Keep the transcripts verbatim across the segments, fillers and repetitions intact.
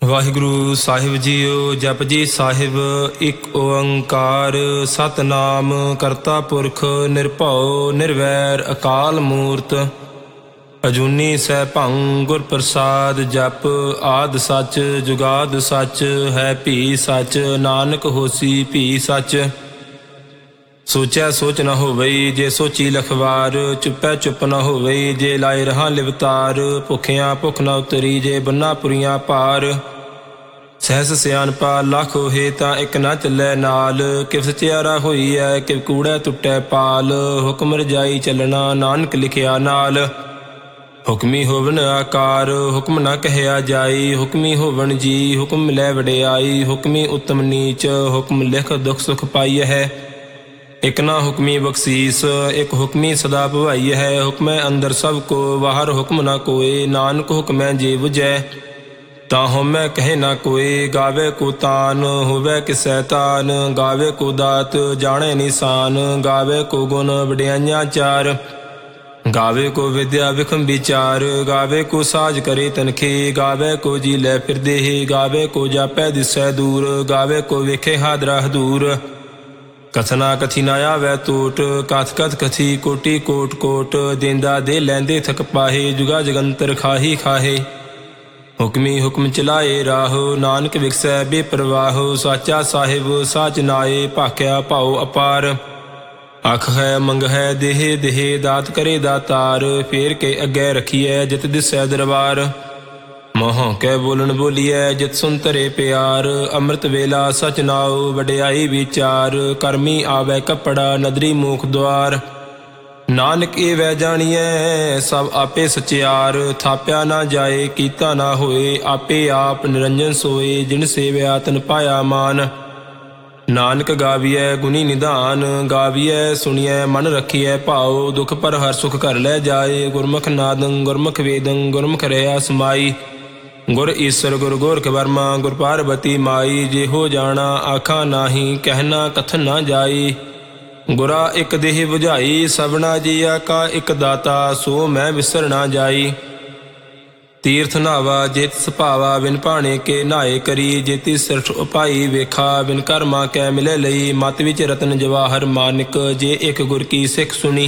ਵਾਹਿਗੁਰੂ ਸਾਹਿਬ ਜੀਓ। ਜਪਜੀ ਸਾਹਿਬ ਇੱਕ ਓੰਕਾਰ ਸਤਿਨਾਮ ਕਰਤਾ ਪੁਰਖ ਨਿਰਭਉ ਨਿਰਵੈਰ ਅਕਾਲ ਮੂਰਤ ਅਜੂਨੀ ਸੈਭੰ ਗੁਰ ਪ੍ਰਸਾਦ। ਜਪ ਆਦਿ ਸੱਚ ਜੁਗਾਦ ਸੱਚ ਹੈ ਭੀ ਸੱਚ ਨਾਨਕ ਹੋਸੀ ਭੀ ਸੱਚ। ਸੋਚਿਆ ਸੋਚ ਨ ਹੋਵਈ ਜੇ ਸੋਚੀ ਲਖਵਾਰ ਚੁੱਪੈ ਚੁੱਪ ਨ ਹੋਵਈ ਜੇ ਲਾਏ ਰਹਾ ਲਿਵਤਾਰ। ਭੁੱਖਿਆਂ ਭੁੱਖ ਨ ਉਤਰੀ ਜੇ ਬੰਨਾ ਪੁਰੀਆਂ ਭਾਰ। ਸਹਿਸ ਸਿਆਣਪਾ ਲੱਖ ਹੋਏ ਤਾਂ ਇੱਕ ਨਾ ਚੱਲੈ ਨਾਲ। ਕਿਵ ਸਚਿਆਰਾ ਹੋਈ ਐ ਕਿਵ ਕੂੜੈ ਟੁੱਟੈ ਪਾਲ। ਹੁਕਮ ਰਜਾਈ ਚੱਲਣਾ ਨਾਨਕ ਲਿਖਿਆ ਨਾਲ। ਹੁਕਮੀ ਹੋਵਨ ਆਕਾਰ ਹੁਕਮ ਨਾ ਕਹਿਆ ਜਾਈ। ਹੁਕਮੀ ਹੋਵਨ ਜੀ ਹੁਕਮ ਮਿਲੈ ਵਡਿਆਈ। ਹੁਕਮੀ ਉੱਤਮ ਨੀਚ ਹੁਕਮ ਲਿਖ ਦੁਖ ਸੁਖ ਪਾਈ ਹੈ। ਇੱਕ ਨਾ ਹੁਕਮੀ ਬਖਸ਼ੀਸ ਇੱਕ ਹੁਕਮੀ ਸਦਾ ਭਵਾਈ ਹੈ। ਹੁਕਮੈ ਅੰਦਰ ਸਭ ਕੋ ਬਾਹਰ ਹੁਕਮ ਨਾ ਕੋਏ। ਨਾਨਕ ਹੁਕਮੈ ਜੇ ਬੁਝੈ ਤਾਂ ਹਉਮੈ ਕਹੇ ਨਾ ਕੋਏ। ਗਾਵੇ ਕੋ ਤਾਨ ਹੋਵੇ ਕਿਸੈ ਤਾਨ। ਗਾਵੇ ਕੋ ਦਾਤ ਜਾਣੈ ਨਿਸ਼ਾਨ। ਗਾਵੇ ਕੋ ਗੁਣ ਵਡਿਆਈਆਂ ਚਾਰ। ਗਾਵੇ ਕੋ ਵਿਦਿਆ ਵਿਖਮ ਵਿਚਾਰ। ਗਾਵੇ ਕੋ ਸਾਜ ਕਰੇ ਤਨਖੇ। ਗਾਵੇ ਕੋ ਜੀ ਲੈ ਫਿਰਦੇ। ਗਾਵੇ ਕੋ ਜਾਪੈ ਦਿਸੈ ਦੂਰ। ਗਾਵੇ ਕੋ ਵੇਖੇ ਹਾਦਰਾ ਹਦੂਰ। ਕਥਨਾ ਕਥੀ ਨਾ ਆਵੈ ਟੋਟ ਕਥ ਕਥ ਕਥੀ ਕੋਟੀ ਕੋਟ ਕੋਟ। ਦੇਂਦਾ ਦੇ ਲੈਂਦੇ ਥਕ ਪਾਹੇ ਜੁਗਾ ਜਗੰਤਰ ਖਾਹੀ ਖਾਹੇ। ਹੁਕਮੀ ਹੁਕਮ ਚਲਾਏ ਰਾਹੋ ਨਾਨਕ ਵਿਖਸੈ ਬੇਪਰਵਾਹੋ। ਸਾਚਾ ਸਾਹਿਬ ਸਾਚ ਨਾਏ ਭਾਖਿਆ ਭਾਉ ਅਪਾਰ। ਅੱਖ ਹੈ ਮੰਗ ਹੈ ਦੇਹ ਦੇਹ ਦਾਤ ਕਰੇ ਦਾਤਾਰ। ਫੇਰ ਕੇ ਅੱਗੇ ਰਖੀਐ ਜਿਤ ਦਿਸੈ ਦਰਬਾਰ। ਮੋਹ ਕੈ ਬੋਲਣ ਬੋਲੀਐ ਜਿਤ ਸੁਨ ਧਰੇ ਪਿਆਰ। ਅੰਮ੍ਰਿਤ ਵੇਲਾ ਸਚ ਨਾਉ ਵਡਿਆਈ ਵਿਚਾਰ। ਕਰਮੀ ਆਵੈ ਕੱਪੜਾ ਨਦਰੀ ਮੂਖ ਦੁਆਰ। ਨਾਨਕ ਇਹ ਵੈ ਜਾਣੀਐ ਸਭ ਆਪੇ ਸਚਿਆਰ। ਥਾਪਿਆ ਨਾ ਜਾਏ ਕੀਤਾ ਨਾ ਹੋਏ ਆਪੇ ਆਪ ਨਿਰੰਜਨ ਸੋਏ। ਜਿਨ ਸੇਵਿਆ ਤਨ ਪਾਇਆ ਮਾਨ। ਨਾਨਕ ਗਾਵੀਐ ਗੁਣੀ ਨਿਧਾਨ। ਗਾਵੀਐ ਸੁਣੀਐ ਮਨ ਰੱਖੀਐ ਭਾਉ। ਦੁਖ ਪਰ ਹਰ ਸੁਖ ਘਰ ਲੈ ਜਾਏ। ਗੁਰਮੁਖ ਨਾਦੰ ਗੁਰਮੁਖ ਵੇਦੰ ਗੁਰਮੁਖ ਰਹਿਆ ਸਮਾਈ। ਗੁਰ ਈਸਰ ਗੁਰ ਗੋਰਖ ਬਰਮਾ ਗੁਰ ਪਾਰਬਤੀ ਮਾਈ। ਜਿਹੋ ਜਾਣਾ ਆਖਾਂ ਨਾਹੀ ਕਹਿਣਾ ਕਥਨ ਨਾ ਜਾਈ। ਗੁਰਾ ਇੱਕ ਦੇਹ ਬੁਝਾਈ ਸਭਨਾ ਜੀਆ ਕਾ ਇੱਕ ਦਾਤਾ। ਸੋ ਮੈਂ ਵਿਸਰ ਨਾ ਜਾਈ। ਤੀਰਥ ਨਾਵਾ ਜਿਤ ਸੁਭਾਵਾ ਬਿਨ ਭਾਣੇ ਕੇ ਨਹਾਏ ਕਰੀ। ਜੇਤੀ ਸਿਰਠ ਉਪਾਈ ਵੇਖਾ ਬਿਨ ਕਰਮਾ ਕੈ ਮਿਲੇ ਲਈ। ਮਤ ਵਿੱਚ ਰਤਨ ਜਵਾਹਰ ਮਾਨਿਕ ਜੇ ਇੱਕ ਗੁਰ ਕੀ ਸਿੱਖ ਸੁਣੀ।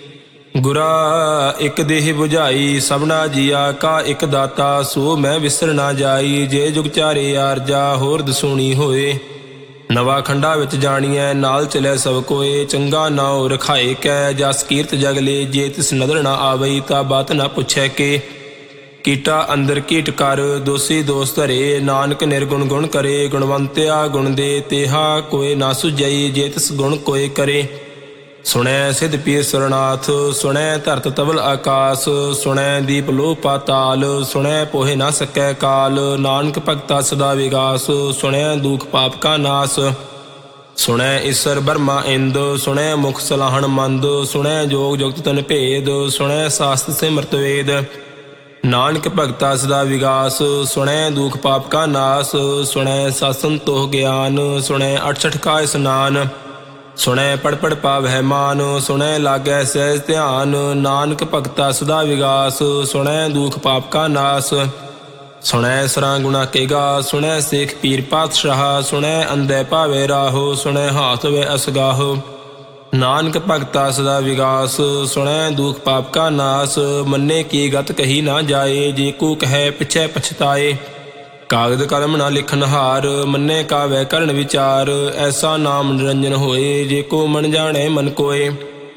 ਗੁਰਾ ਇੱਕ ਦੇਹ ਬੁਝਾਈ ਸਭਨਾ ਜੀਆ ਕਾ ਇੱਕ ਦਾਤਾ। ਸੋ ਮੈਂ ਵਿਸਰ ਨਾ ਜਾਈ। ਜੇ ਜੁਗ ਚਾਰੇ ਆਰਜਾ ਹੋਰ ਦਸੂਣੀ ਹੋਏ। ਨਵਾ ਖੰਡਾ ਵਿੱਚ ਜਾਣੀਐ ਨਾਲ ਚਲੇ ਸਭ ਕੋਏ। ਚੰਗਾ ਨਾਉ ਰਖਾਏ ਕੈ ਜਸ ਕੀਰਤ ਜਗਲੇ। ਜੇ ਤਿਸ ਨਦਰ ਨਾ ਆਵਈ ਤਾਂ ਬਾਤ ਨਾ ਪੁੱਛੈ ਕੇ। ਕੀਟਾ ਅੰਦਰ ਕੀਟ ਕਰ ਦੋਸੀ ਦੋਸ ਧਰੇ। ਨਾਨਕ ਨਿਰਗੁਣ ਗੁਣ ਕਰੇ ਗੁਣਵੰਤਿਆ ਗੁਣ ਦੇ। ਤੇਹਾ ਕੋਏ ਨਾ ਸੁਝਈ ਜੇ ਤਿਸ ਗੁਣ ਕੋਏ ਕਰੇ। ਸੁਣੈ ਸਿਧ ਪੀਰ ਸੁਰਨਾਥ ਸੁਣੈ ਧਰਤ ਤਵਲ ਆਕਾਸ। ਸੁਣੈ ਦੀਪ ਲੋਹ ਪਾਤਾਲ ਸੁਣੈ ਪੋਹੇ ਨਾ ਸਕੈ ਕਾਲ। ਨਾਨਕ ਭਗਤਾ ਸਦਾ ਵਿਗਾਸ ਸੁਣੈ ਦੁਖ ਪਾਪ ਕਾ ਨਾਸ। ਸੁਣੈ ਈਸਰ ਬਰਮਾ ਇੰਦ ਸੁਣੈ ਮੁਖ ਸਲਾਹਣ ਮੰਦ। ਸੁਣੈ ਜੋਗ ਜੁਗਤ ਤਨ ਭੇਦ ਸੁਣੈ ਸਾਸਤ ਸਿਮਰਤ ਵੇਦ। ਨਾਨਕ ਭਗਤਾ ਸਦਾ ਵਿਗਾਸ ਸੁਣੈ ਦੁਖ ਪਾਪ ਕਾ ਨਾਸ। ਸੁਣੈ ਸਤ ਸੰਤੋਖ ਗਿਆਨ ਸੁਣੈ ਅਠਸਠ ਕਾ ਇਸਨਾਨ। ਸੁਣੈ ਪੜ ਪੜ ਪਾਵਹਿ ਮਾਨ ਸੁਣੈ ਲਾਗੈ ਸਹਿਜ ਧਿਆਨ। ਨਾਨਕ ਭਗਤਾ ਸਦਾ ਵਿਗਾਸ ਸੁਣੈ ਦੁਖ ਪਾਪ ਕਾ ਨਾਸ। ਸੁਣੈ ਸਰਾਂ ਗੁਣਾ ਕੇ ਗਾ ਸੁਣੈ ਸੇਖ ਪੀਰ ਪਾਤਸ਼ਾਹ। ਸੁਣੈ ਅੰਧੇ ਭਾਵੇ ਰਾਹੋ ਸੁਣੈ ਹਾਥ ਵੇ ਅਸਗਾਹੋ। ਨਾਨਕ ਭਗਤਾ ਸਦਾ ਵਿਗਾਸ ਸੁਣੈ ਦੁਖ ਪਾਪ ਕਾ ਨਾਸ। ਮੰਨੇ ਕੀ ਗਤ ਕਹੀ ਨਾ ਜਾਏ ਜੇ ਕੋ ਕਹੈ ਪਿਛੈ ਪਛਤਾਏ। ਕਾਗਦ ਕਲਮ ਨਾ ਲਿਖਨ ਹਾਰ ਮੰਨੇ ਕਾਵੈ ਕਰਨ ਵਿਚਾਰ। ਐਸਾ ਨਾਮ ਨਿਰੰਜਨ ਹੋਏ ਜੇ ਕੋ ਮਨ ਜਾਣੈ ਮਨ ਕੋਏ।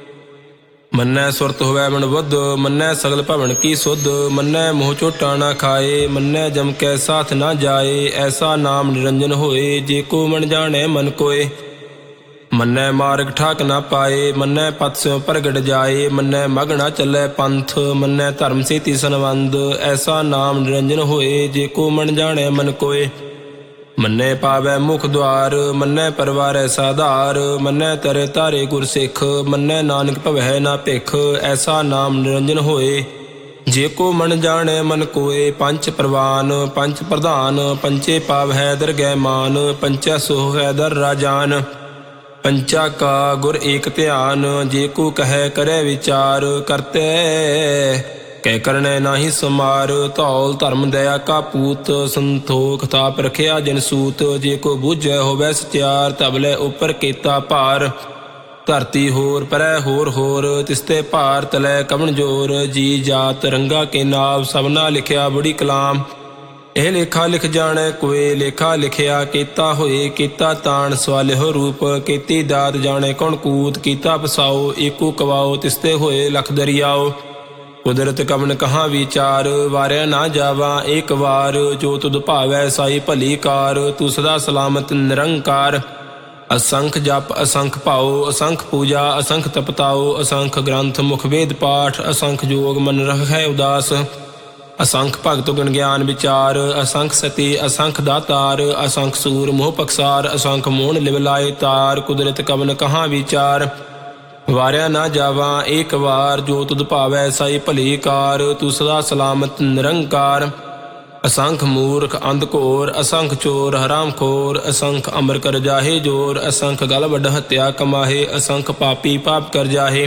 ਮੰਨੈ ਸੁਰਤ ਹੋਵੈ ਮਨ ਬੁੱਧ ਮੰਨੈ ਸਗਲ ਭਵਨ ਕੀ ਸੁਧ। ਮੰਨੈ ਮੋਹ ਝੋਟਾ ਨਾ ਖਾਏ ਮੰਨੈ ਜਮ ਕੈ ਸਾਥ ਨਾ ਜਾਏ। ਐਸਾ ਨਾਮ ਨਿਰੰਜਨ ਹੋਏ ਜੇ ਕੋ ਮਨ ਜਾਣੈ ਮਨ ਕੋਏ। ਮੰਨੈ ਮਾਰਗ ਠਾਕ ਨਾ ਪਾਏ ਮੰਨੈ ਪਤ ਸਿਉ ਪ੍ਰਗਟ ਜਾਏ। ਮੰਨੈ ਮਗ ਨਾ ਚੱਲੈ ਪੰਥ ਮੰਨੈ ਧਰਮ ਸੇਤੀ ਸੰਬੰਧ। ਐਸਾ ਨਾਮ ਨਿਰੰਜਨ ਹੋਏ ਜੇ ਕੋ ਮਨ ਜਾਣੈ ਮਨ ਕੋਏ। ਮੰਨੈ ਪਾਵੈ ਮੁਖ ਦੁਆਰ ਮੰਨੈ ਪਰਵਾਰੈ ਸਾਧਾਰ। ਮੰਨੈ ਤਰੇ ਤਾਰੇ ਗੁਰ ਸਿੱਖ ਮੰਨੈ ਨਾਨਕ ਭਵੈ ਨਾ ਭਿਖ। ਐਸਾ ਨਾਮ ਨਿਰੰਜਨ ਹੋਏ ਜੇ ਕੋ ਮਨ ਜਾਣੈ ਮਨ ਕੋਏ। ਪੰਚ ਪ੍ਰਵਾਨ ਪੰਚ ਪ੍ਰਧਾਨ ਪੰਚੇ ਪਾਵੈ ਦਰਗਹਿ ਮਾਨ। ਪੰਚਾ ਸੋਹ ਹੈ ਦਰ ਰਾਜਾਨ। ਪੰਚਾ ਕਾ ਗੁਰ ਏਕ ਧਿਆਨ ਜੇ ਕੋ ਕਹੈ ਕਰੈ ਵਿਚਾਰ। ਕਰਤੇ ਕਹਿ ਕਰਨੈ ਨਾਹੀ ਸਮਾਰ। ਧੌਲ ਧਰਮ ਦਇਆ ਕਾ ਪੂਤ, ਸੰਤੋਖ ਤਾਪ ਰਖਿਆ ਜਿਨ ਸੂਤ। ਜੇ ਕੋ ਬੂਝੈ ਹੋਵੈ ਸਚਿਆਰ, ਤਬਲੇ ਉੱਪਰ ਕੀਤਾ ਭਾਰ। ਧਰਤੀ ਹੋਰ ਪਰੈ ਹੋਰ ਹੋਰ, ਤਿਸਤੇ ਭਾਰ ਤਲੈ ਕਵਣ ਜੋਰ। ਜੀ ਜਾਤ ਰੰਗਾ ਕੇ ਨਾਮ, ਸਭਨਾ ਲਿਖਿਆ ਬੜੀ ਕਲਾਮ। ਇਹ ਲੇਖਾ ਲਿਖ ਜਾਣੈ ਕੋਏ, ਲੇਖਾ ਲਿਖਿਆ ਕੀਤਾ ਹੋਏ। ਕੀਤਾ ਤਾਣ ਸਵਾਲਿਓ ਰੂਪ, ਕੀਤੀ ਦਾਤ ਜਾਣੈ ਕੌਣ ਕੂਤ। ਕੀਤਾ ਪਸਾਓ ਏਕੋ ਕਵਾਓ, ਤਿਸਤੇ ਹੋਏ ਲਖ ਦਰਿਆਓ। ਕੁਦਰਤ ਕਵਨ ਕਹਾਂ ਵਿਚਾਰ, ਵਾਰਿਆ ਨਾ ਜਾਵਾ ਏਕ ਵਾਰ। ਜੋ ਤੁਧ ਭਾਵੈ ਸਾਈ ਭਲੀ ਕਾਰ, ਤੂੰ ਸਦਾ ਸਲਾਮਤ ਨਿਰੰਕਾਰ। ਅਸੰਖ ਜਪ ਅਸੰਖ ਭਾਉ, ਅਸੰਖ ਪੂਜਾ ਅਸੰਖ ਤਪਤਾਓ। ਅਸੰਖ ਗ੍ਰੰਥ ਮੁਖ ਵੇਦ ਪਾਠ, ਅਸੰਖ ਜੋਗ ਮਨ ਰਹਿ ਉਦਾਸ। ਅਸੰਖ ਭਗਤ ਗੁਣ ਗਿਆਨ ਵਿਚਾਰ, ਅਸੰਖ ਸਤੀ ਅਸੰਖ ਦਾਤਾਰ। ਅਸੰਖ ਸੂਰ ਮੋਹ ਪਕਸਾਰ, ਅਸੰਖ ਮੋਹਣ ਲਿਵ ਲਾਏ ਤਾਰ। ਕੁਦਰਤ ਕਵਨ ਕਹਾਂ ਵਿਚਾਰ, ਵਾਰਿਆ ਨਾ ਜਾਵਾ ਏਕ ਵਾਰ। ਜੋ ਤੁਧ ਭਾਵੈ ਸਾਈ ਭਲੀ ਕਾਰ, ਤੂੰ ਸਦਾ ਸਲਾਮਤ ਨਿਰੰਕਾਰ। ਅਸੰਖ ਮੂਰਖ ਅੰਧ ਘੋਰ, ਅਸੰਖ ਚੋਰ ਹਰਾਮ ਖੋਰ। ਅਸੰਖ ਅਮਰ ਕਰ ਜਾਹੇ ਜੋਰ, ਅਸੰਖ ਗਲ ਵੱਡ ਹੱਤਿਆ ਕਮਾਹੇ। ਅਸੰਖ ਪਾਪੀ ਪਾਪ ਕਰ ਜਾਹੇ,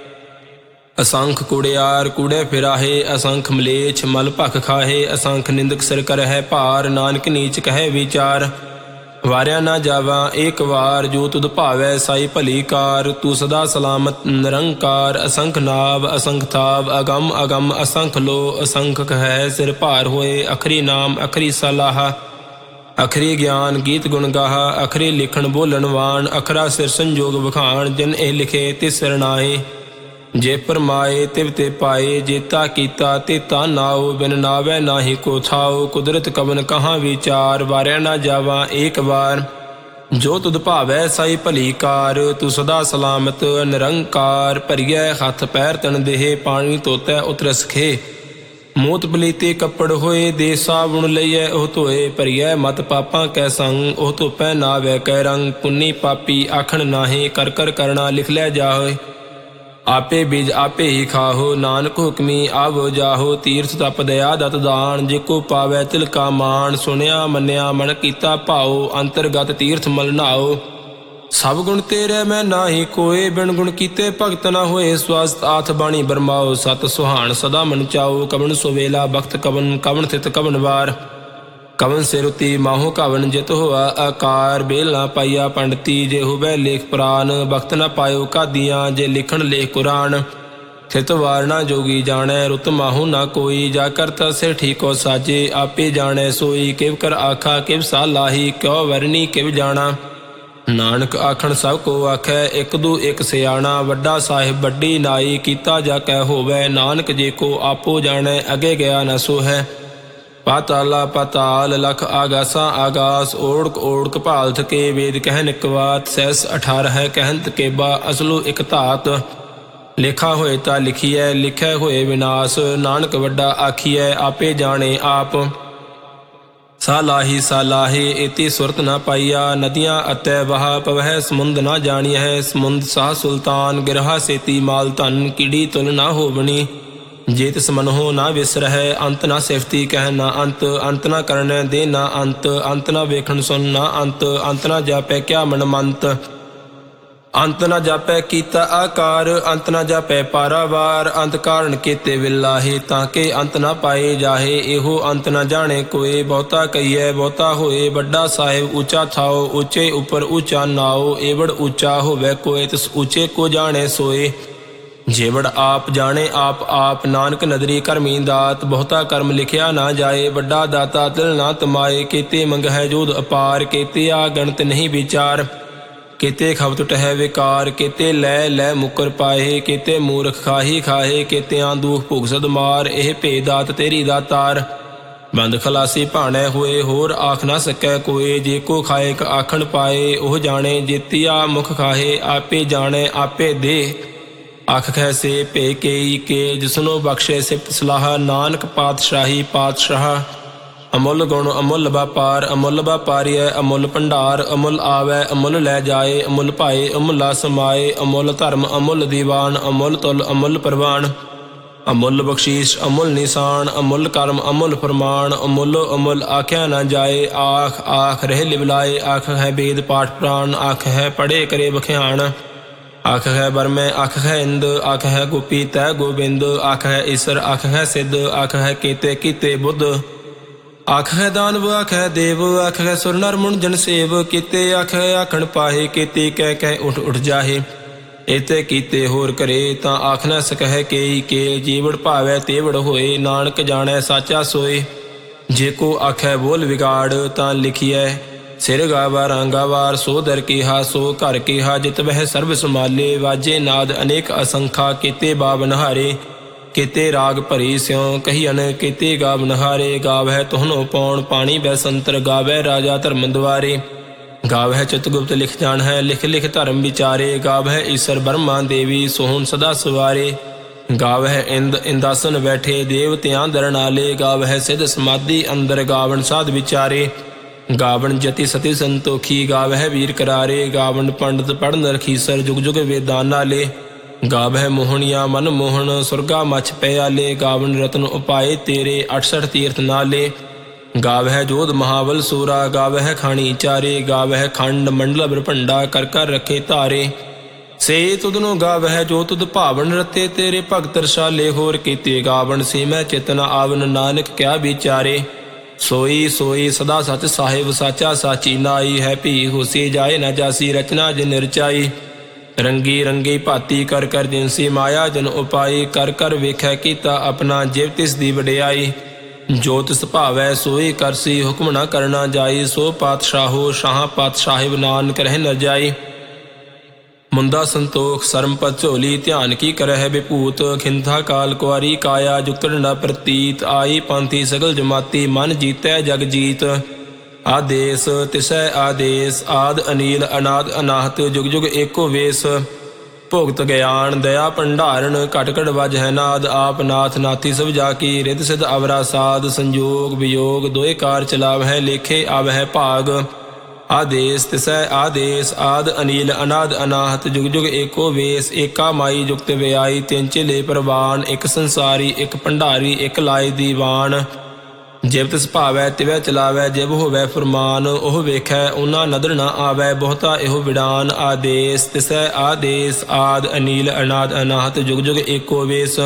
ਅਸੰਖ ਕੂੜਿਆਰ ਕੂੜੇ ਫਿਰਾਹੇ। ਅਸੰਖ ਮਲੇਛ ਮਲ ਭਖ ਖਾਹੇ, ਅਸੰਖ ਨਿੰਦਕ ਸਿਰ ਕਰਹਿ ਭਾਰ। ਨਾਨਕ ਨੀਚ ਕਹਿ ਵਿਚਾਰ, ਵਾਰਿਆ ਨਾ ਜਾਵਾ ਏਕ ਵਾਰ। ਜੋ ਤੁਧ ਭਾਵੈ ਸਾਈ ਭਲੀ ਕਾਰ, ਤੂੰ ਸਦਾ ਸਲਾਮਤ ਨਿਰੰਕਾਰ। ਅਸੰਖ ਨਾਭ ਅਸੰਖ ਥਾਵ, ਅਗੰਮ ਅਗੰਮ ਅਸੰਖ ਲੋ। ਅਸੰਖ ਕਹਿ ਸਿਰ ਭਾਰ ਹੋਏ, ਅਖਰੀ ਨਾਮ ਅਖਰੀ ਸਲਾਹ। ਅਖਰੀ ਗਿਆਨ ਗੀਤ ਗੁਣ ਗਾਹ, ਅਖਰੀ ਲਿਖਣ ਬੋਲਣ ਵਾਣ। ਅਖਰਾ ਸਿਰ ਸੰਜੋਗ ਵਖਾਣ, ਜਿਨ ਇਹ ਲਿਖੇ ਤਿਸ ਸਰਨਾਏ। ਜੇ ਪਰਮਾਏ ਤਿਵ ਤੇ ਪਾਏ, ਜੇਤਾ ਕੀਤਾ ਤੇਤਾ ਨਾਉ। ਬਿਨ ਨਾਵੈ ਨਾਹੀ ਕੋ ਥਾਉ, ਕੁਦਰਤ ਕਵਨ ਕਹਾਂ ਵਿਚਾਰ। ਵਾਰਿਆ ਨਾ ਜਾਵਾ ਏਕ ਵਾਰ। ਜੋ ਤੁਧ ਭਾਵੈ ਸਾਈ ਭਲੀ ਕਾਰ, ਤੂੰ ਸਦਾ ਸਲਾਮਤ ਨਿਰੰਕਾਰ। ਭਰੀਐ ਹੱਥ ਪੈਰ ਤਨ ਦੇਹ, ਪਾਣੀ ਧੋਤੈ ਉਤਰ ਸਖੇ। ਮੋਤ ਪਲੀਤੇ ਕੱਪੜ ਹੋਏ, ਦੇ ਸਾਬੁਣ ਲਈਐ ਉਹ ਧੋਏ। ਭਰੀਐ ਮਤ ਪਾਪਾਂ ਕੈ ਸੰਗ, ਉਹ ਧੋਪੈ ਨਾਵੈ ਕੈ ਰੰਗ। ਪੁੰਨੀ ਪਾਪੀ ਆਖਣ ਨਾਹੀ, ਕਰ ਕਰ ਕਰਣਾ ਲਿਖ ਲੈ ਜਾਹੇ। ਆਪੇ ਬੀਜ ਆਪੇ ਹੀ ਖਾਹੋ, ਨਾਨਕ ਹੁਕਮੀ ਆਵੋ ਜਾਹੋ। ਤੀਰਥ ਤਪ ਦਇਆ ਦਤ ਦਾਨ, ਜੇ ਕੋ ਪਾਵੈ ਤਿਲ ਕਾ ਮਾਣ। ਸੁਣਿਆ ਮੰਨਿਆ ਮਨ ਕੀਤਾ ਭਾਉ, ਅੰਤਰਗਤ ਤੀਰਥ ਮਲ ਨਾਓ। ਸਭ ਗੁਣ ਤੇਰੇ ਮੈਂ ਨਾਹੀ ਕੋਏ, ਬਿਨ ਗੁਣ ਕੀਤੇ ਭਗਤ ਨਾ ਹੋਏ। ਸਵਸਤ ਆਥ ਬਾਣੀ ਬਰਮਾਓ, ਸਤ ਸੁਹਾਣ ਸਦਾ ਮਨ ਚਾਓ। ਕਵਨ ਸੁਵੇਲਾ ਬਖਤ ਕਵਨ, ਕਵਨ ਥਿਤ ਕਵਨ ਵਾਰ। ਕਵਨ ਸਿਰੁਤੀ ਮਾਹੋ ਕਵਨ, ਜਿਤ ਹੋਆ ਆਕਾਰ। ਬੇਲ ਨਾ ਪਾਈਆ ਪੰਡਤੀ, ਜੇ ਹੋਵੈ ਲੇਖ ਪੁਰਾਨ। ਬਖਤ ਨਾ ਪਾਇਓ ਕਾਦੀਆਂ, ਜੇ ਲਿਖਣ ਲੇਖ ਕੁਰਾਨ। ਥਿਤ ਵਾਰ ਨਾ ਜੋਗੀ ਜਾਣੈ, ਰੁਤ ਮਾਹੂ ਨਾ ਕੋਈ। ਜਾ ਕਰਤਾ ਸਿਰ ਠੀਕੋ ਸਾਜੇ, ਆਪੇ ਜਾਣੈ ਸੋਈ। ਕਿਵ ਕਰ ਆਖਾ ਕਿਵ ਸਾ ਲਾਹੀ, ਕਿਉ ਵਰਨੀ ਕਿਵ ਜਾਣਾ। ਨਾਨਕ ਆਖਣ ਸਭ ਕੋ ਆਖੈ, ਇੱਕ ਦੂ ਇੱਕ ਸਿਆਣਾ। ਵੱਡਾ ਸਾਹਿਬ ਵੱਡੀ ਨਾਈ, ਕੀਤਾ ਜਾ ਕੈ ਹੋਵੈ। ਨਾਨਕ ਜੇ ਕੋ ਆਪੋ ਜਾਣੈ, ਅਗੇ ਗਿਆ ਨਾ ਸੋ ਹੈ। ਪਾਤਾਲਾ ਪਾਤਾਲ ਲਖ ਆਗਾਸਾ ਆਗਾਸ। ਓੜਕ ਓੜਕ ਭਾਲਥ ਕੇ, ਵੇਦ ਕਹਿਨ ਇਕ ਬਾਤ। ਸੈਸ ਅਠਾਰ ਹੈ ਕਹਿਨਤ ਕੇਬਾ, ਅਸਲੂ ਇਕ ਧਾਤ। ਲੇਖਾ ਹੋਏ ਤਾਂ ਲਿਖੀਐ, ਲਿਖੈ ਹੋਏ ਵਿਨਾਸ਼। ਨਾਨਕ ਵੱਡਾ ਆਖੀਐ, ਆਪੇ ਜਾਣੇ ਆਪ। ਸਾਲਾਹੀ ਸਾਲਾਹੀ ਏਤੀ ਸੁਰਤ ਨਾ ਪਾਈਆ। ਨਦੀਆਂ ਅਤੈ ਵਹਾ ਪਵਹਿ, ਸਮੁੰਦ ਨਾ ਜਾਣੀਐ। ਸਮੁੰਦ ਸਾਹ ਸੁਲਤਾਨ, ਗਿਰਹਾ ਸੇਤੀ ਮਾਲ ਧਨ। ਕੀੜੀ ਤੁਲ ਨਾ ਹੋਵਣੀ, ਜੇ ਤਿਸ ਮਨਹੁ ਨਾ ਵਿਸਰਹਿ। ਅੰਤ ਨਾ ਸਿਫਤੀ ਕਹਿ ਨਾ ਅੰਤ, ਅੰਤ ਨਾ ਕਰਨੈ ਦੇ ਨਾ ਅੰਤ। ਅੰਤ ਨਾ ਵੇਖਣ ਸੁਣ ਨਾ ਅੰਤ, ਅੰਤ ਨਾ ਜਾਪੈ ਕਿਆ ਮਨ ਮੰਤ। ਅੰਤ ਨਾ ਜਾਪੈ ਕੀਤਾ ਆਕਾਰ, ਅੰਤ ਨਾ ਜਾਪੈ ਪਾਰਾਵਾਰ। ਅੰਤ ਕਾਰਨ ਕੀਤੇ ਵਿਲਾਹੇ, ਤਾਂ ਕਿ ਅੰਤ ਨਾ ਪਾਏ ਜਾਹੇ। ਇਹੋ ਅੰਤ ਨਾ ਜਾਣੇ ਕੋਏ, ਬਹੁਤਾ ਕਹੀਐ ਬਹੁਤਾ ਹੋਏ। ਵੱਡਾ ਸਾਹਿਬ ਉੱਚਾ ਥਾਓ, ਉੱਚੇ ਉੱਪਰ ਉੱਚਾ ਨਾਓ। ਏਵੜ ਉੱਚਾ ਹੋਵੈ ਕੋਏ, ਤਿਸ ਉੱਚੇ ਕੋ ਜਾਣੇ ਸੋਏ। ਜੇਵੜ ਆਪ ਜਾਣੇ ਆਪ ਆਪ, ਨਾਨਕ ਨਦਰੀ ਕਰਮੀ ਦਾਤ। ਬਹੁਤਾ ਕਰਮ ਲਿਖਿਆ ਨਾ ਜਾਏ, ਵੱਡਾ ਦਾਤਾ ਤਿਲ ਨਾ ਤਮਾਏ। ਕੀਤੇ ਮੰਗਹਿ ਜੋਧ ਅਪਾਰ, ਕੀਤੇ ਆ ਗਣਤ ਨਹੀਂ ਵਿਚਾਰ। ਕੀਤੇ ਖਬਤ ਟਹਿ ਵਿਕਾਰ, ਕੀਤੇ ਲੈ ਲੈ ਮੁਕਰ ਪਾਏ। ਕੀਤੇ ਮੂਰਖ ਖਾਹੀ ਖਾਹੇ, ਕੀਤਿਆਂ ਦੂਖ ਭੁਗਸਦ ਮਾਰ। ਇਹ ਭੇਦ ਦਾਤ ਤੇਰੀ ਦਾਤਾਰ, ਬੰਦ ਖਲਾਸੀ ਭਾਣੈ ਹੋਏ। ਹੋਰ ਆਖ ਨਾ ਸਕੈ ਕੋਏ, ਜੇ ਕੋ ਖਾਇਕ ਆਖਣ ਪਾਏ। ਉਹ ਜਾਣੇ ਜੇਤੀਆ ਮੁਖ ਖਾਹੇ, ਆਪੇ ਜਾਣੈ ਆਪੇ ਦੇ। ਆਖ ਖੈਸੇ ਭੇ ਕੇਈ ਕੇ, ਜਿਸਨੋ ਬਖਸ਼ੇ ਸਿਫਤ ਸਲਾਹ। ਨਾਨਕ ਪਾਤਸ਼ਾਹੀ ਪਾਤਸ਼ਾਹ, ਅਮੁੱਲ ਗੁਣ ਅਮੁੱਲ ਵਪਾਰ। ਅਮੁੱਲ ਵਪਾਰੀਐ ਅਮੁੱਲ ਭੰਡਾਰ, ਅਮੁੱਲ ਆਵੈ ਅਮੁੱਲ ਲੈ ਜਾਏ। ਅਮੁੱਲ ਭਾਏ ਅਮੁੱਲਾ ਸਮਾਏ, ਅਮੁੱਲ ਧਰਮ ਅਮੁੱਲ ਦੀਵਾਨ। ਅਮੁੱਲ ਤੁਲ ਅਮੁੱਲ ਪ੍ਰਵਾਨ, ਅਮੁੱਲ ਬਖਸ਼ੀਸ਼ ਅਮੁੱਲ ਨਿਸ਼ਾਨ। ਅਮੁੱਲ ਕਰਮ ਅਮੁੱਲ ਫਰਮਾਨ, ਅਮੁੱਲੋ ਅਮੁੱਲ ਆਖਿਆ ਨਾ ਜਾਏ। ਆਖ ਆਖ ਰਹਿ ਲਿਵਲਾਏ, ਆਖ ਹੈ ਵੇਦ ਪਾਠ ਪ੍ਰਾਨ। ਆਖ ਹੈ ਪੜ੍ਹੇ ਕਰੇ ਬਖਿਆਣ, ਆਖ ਹੈ ਬਰਮੈ ਆਖ ਹੈ ਇੰਦ ਆਖ ਹੈ ਗੋਪੀ ਤੈ ਗੋਬਿੰਦ ਆਖ ਹੈ ਈਸਰ ਆਖ ਹੈ ਸਿੱਧ ਆਖ ਹੈ ਕੀਤੇ ਕੀਤੇ ਬੁੱਧ ਆਖ ਹੈ ਦਾਨਵ ਆਖ ਹੈ ਦੇਵ ਆਖ ਹੈ ਸੁਰ ਨਰ ਮੁਨ ਜਨ ਸੇਵ ਕੀਤੇ ਆਖ ਹੈ ਆਖਣ ਪਾਹੇ ਕੀਤੇ ਕਹਿ ਕਹਿ ਉਠ ਉਠ ਜਾਹੇ ਇਤੇ ਕੀਤੇ ਹੋਰ ਕਰੇ ਤਾਂ ਆਖ ਨਾ ਸਕਹਿ ਕੇਈ ਕੇ ਜੀਵੜ ਭਾਵੈ ਤੇਵੜ ਹੋਏ ਨਾਨਕ ਜਾਣੈ ਸਾਚਾ ਸੋਏ ਜੇ ਕੋ ਆਖੈ ਬੋਲ ਵਿਗਾੜ ਤਾਂ ਲਿਖੀਐ ਸਿਰ ਗਾਵਾ ਰਾਂਗਾਵਾਰ ਸੋ ਦਰ ਕੀਹਾ ਸੋ ਘਰ ਕੀਹਾ ਜਿਤ ਵਹਿ ਸਰਬ ਸੰਭਾਲੇ ਵਾਜੇ ਨਾਦ ਅਨੇਕ ਅਸੰਖਾ ਕੀਤੇ ਬਾਬ ਨਹਾਰੇ ਕੀਤੇ ਰਾਗ ਭਰੀ ਸਿਉ ਕਹੀਅਨ ਕੀਤੇ ਗਾਵ ਨਹਾਰੇ ਗਾਵਹਿ ਤੁਹਨੋ ਪੌਣ ਪਾਣੀ ਬੈ ਸੰਤਰ ਗਾਵੈ ਰਾਜਾ ਧਰਮ ਦੁਆਰੇ ਗਾਵਹਿ ਚਿਤਗੁਪਤ ਲਿਖ ਜਾਣ ਹੈ ਲਿਖ ਲਿਖ ਧਰਮ ਵਿਚਾਰੇ ਗਾਵਹਿ ਈਸਰ ਬਰਮਾ ਦੇਵੀ ਸੋਹਣ ਸਦਾ ਸਵਾਰੇ ਗਾਵਹਿ ਇੰਦ ਇੰਦਾਸਨ ਬੈਠੇ ਦੇਵਤਿਆਂ ਦਰਨਾਲੇ ਗਾਵਹਿ ਸਿਧ ਸਮਾਧੀ ਅੰਦਰ ਗਾਵਣ ਸਾਧ ਵਿਚਾਰੇ ਗਾਵਣ ਜਤੀ ਸਤੀ ਸੰਤੋਖੀ ਗਾਵਹਿ ਵੀਰ ਕਰਾਰੇ ਗਾਵਣ ਪੰਡਤ ਪੜਨ ਰਖੀਸਰ ਜੁਗ ਜੁਗ ਵੇਦਾਂ ਨਾਲੇ ਗਾਵਹਿ ਮੋਹਣੀਆਂ ਮਨ ਮੋਹਣ ਸੁਰਗਾ ਮਛ ਪਿਆਲੇ ਗਾਵਣ ਰਤਨ ਉਪਾਏ ਤੇਰੇ ਅਠਸਠ ਤੀਰਥ ਨਾਲੇ ਗਾਵਹਿ ਜੋਧ ਮਹਾਬਲ ਸੂਰਾ ਗਾਵਹਿ ਖਾਣੀ ਚਾਰੇ ਗਾਵਹਿ ਖੰਡ ਮੰਡਲ ਬ੍ਰਹੰਡਾ ਕਰ ਕਰ ਰੱਖੇ ਧਾਰੇ ਸੇ ਤੁਧਨੋ ਗਾਵਹਿ ਜੋ ਤੁਧ ਭਾਵਨ ਰਤੇ ਤੇਰੇ ਭਗਤ ਰਸਾਲੇ ਹੋਰ ਕੀਤੇ ਗਾਵਣ ਸੀ ਮੈਂ ਚਿਤਨ ਆਵਨ ਨਾਨਕ ਕਿਆ ਵਿਚਾਰੇ ਸੋਈ ਸੋਈ ਸਦਾ ਸਚ ਸਾਹਿਬ ਸਾਚਾ ਸਾਚੀ ਨਾਈ ਹੈ ਭੀ ਹੋਸੀ ਜਾਏ ਨਾ ਜਾਸੀ ਰਚਨਾ ਜਿਨ ਰਚਾਈ ਰੰਗੀ ਰੰਗੀ ਭਾਤੀ ਕਰ ਕਰ ਜਿਨਸੀ ਮਾਇਆ ਜਨ ਉਪਾਈ ਕਰ ਕਰ ਵੇਖੈ ਕੀਤਾ ਆਪਣਾ ਜਿਵ ਤਿਸ ਦੀ ਵਡਿਆਈ ਜੋ ਤਿਸ ਭਾਵੈ ਸੋਈ ਕਰਸੀ ਹੁਕਮ ਨਾ ਕਰਨਾ ਜਾਈ ਸੋ ਪਾਤਸ਼ਾਹੋ ਸ਼ਾਹ ਪਾਤਸ਼ਾਹਿਬ ਨਾਨਕ ਰਹਿ ਨ ਜਾਈ ਮੁੰਦਾ ਸੰਤੋਖ ਸਰਮਪਤ ਝੋਲੀ ਧਿਆਨ ਕੀ ਕਰਹਿ ਵਿਭੂਤ ਖਿੰਥਾ ਕਾਲ ਕੁਆਰੀ ਕਾਇਆ ਜੁਗਤ ਡੰਡਾ ਪ੍ਰਤੀਤ ਆਈ ਪੰਥੀ ਸਗਲ ਜਮਾਤੀ ਮਨ ਜੀਤੈ ਜਗ ਜੀਤ ਆਦੇਸ ਤਿਸੈ ਆਦੇਸ ਆਦ ਅਨੀਲ ਅਨਾਦ ਅਨਾਹਤ ਜੁਗ ਜੁਗ ਏਕੋ ਵੇਸ ਭੁਗਤ ਗਿਆਨ ਦਇਆ ਭੰਡਾਰਨ ਘਟ ਘਟ ਵਜ ਹੈ ਨਾਦ ਆਪ ਨਾਥ ਨਾਥੀ ਸਭ ਜਾ ਕੀ ਰਿਦ ਸਿਧ ਅਵਰਾ ਸਾਧ ਸੰਜੋਗ ਵਿਯੋਗ ਦੋਏ ਕਾਰ ਚਲਾਵਹਿ ਲੇਖੇ ਆਵਹਿ ਭਾਗ ਆਦੇਸ ਤਿਸੈ ਆਦੇਸ ਆਦ ਅਨੀਲ ਅਨਾਦ ਅਨਾਹਤ ਜੁਗ ਜੁਗ ਏਕੋ ਵੇਸ ਏਕਾ ਮਾਈ ਜੁਗਤ ਵਿਆਈ ਤਿੰਨ ਚੇਲੇ ਪ੍ਰਵਾਨ ਇੱਕ ਸੰਸਾਰੀ ਇੱਕ ਭੰਡਾਰੀ ਇੱਕ ਲਾਏ ਦੀਵਾਨ ਜਿਵ ਤਿਸ ਭਾਵੈ ਤਿਵੈ ਚਲਾਵੈ ਜਿਵ ਹੋਵੈ ਫਰਮਾਨ ਉਹ ਵੇਖੈ ਉਹਨਾਂ ਨਦਰ ਨਾ ਆਵੈ ਬਹੁਤਾ ਇਹੋ ਵਿਡਾਨ ਆਦੇਸ ਤਿਸੈ ਆਦੇਸ ਆਦ ਅਨੀਲ ਅਨਾਦ ਅਨਾਹਤ ਜੁਗ ਜੁਗ ਏਕੋ ਵੇਸ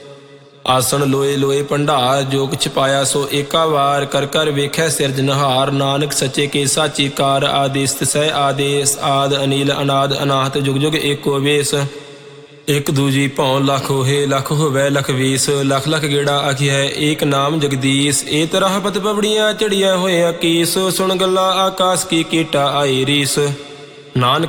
ਆਸਣ ਲੋਏ ਲੋਏ ਭੰਡਾਰ ਜੋ ਕਿਛ ਪਾਇਆ ਸੋ ਏਕਾ ਵਾਰ ਕਰ ਕਰ ਵੇਖੈ ਸਿਰਜਨਹਾਰ ਨਾਨਕ ਸੱਚੇ ਕੇ ਸਾਚੀ ਕਾਰ ਆਦੇਸ ਤਿਸੈ ਆਦੇਸ ਆਦ ਅਨੀਲ ਅਨਾਦ ਅਨਾਹਤ ਜੁਗ ਜੁਗ ਏਕੋ ਵੇਸ ਇੱਕ ਦੂਜੀ ਭਉ ਲੱਖ ਹੋਏ ਲੱਖ ਹੋਵੈ ਲਖ ਵੀਸ ਲੱਖ ਲੱਖ ਗੇੜਾ ਆਖਿਐ ਏਕ ਨਾਮ ਜਗਦੀਸ਼ ਇਹ ਤਰ੍ਹਾਂ ਪਤ ਪਬੜੀਆਂ ਚੜੀਆਂ ਹੋਇਆ ਕੀਸ ਸੁਣ ਗੱਲਾਂ ਆਕਾਸ ਕੀ ਕੀਟਾ ਆਈ ਰੀਸ ਨਾਨਕ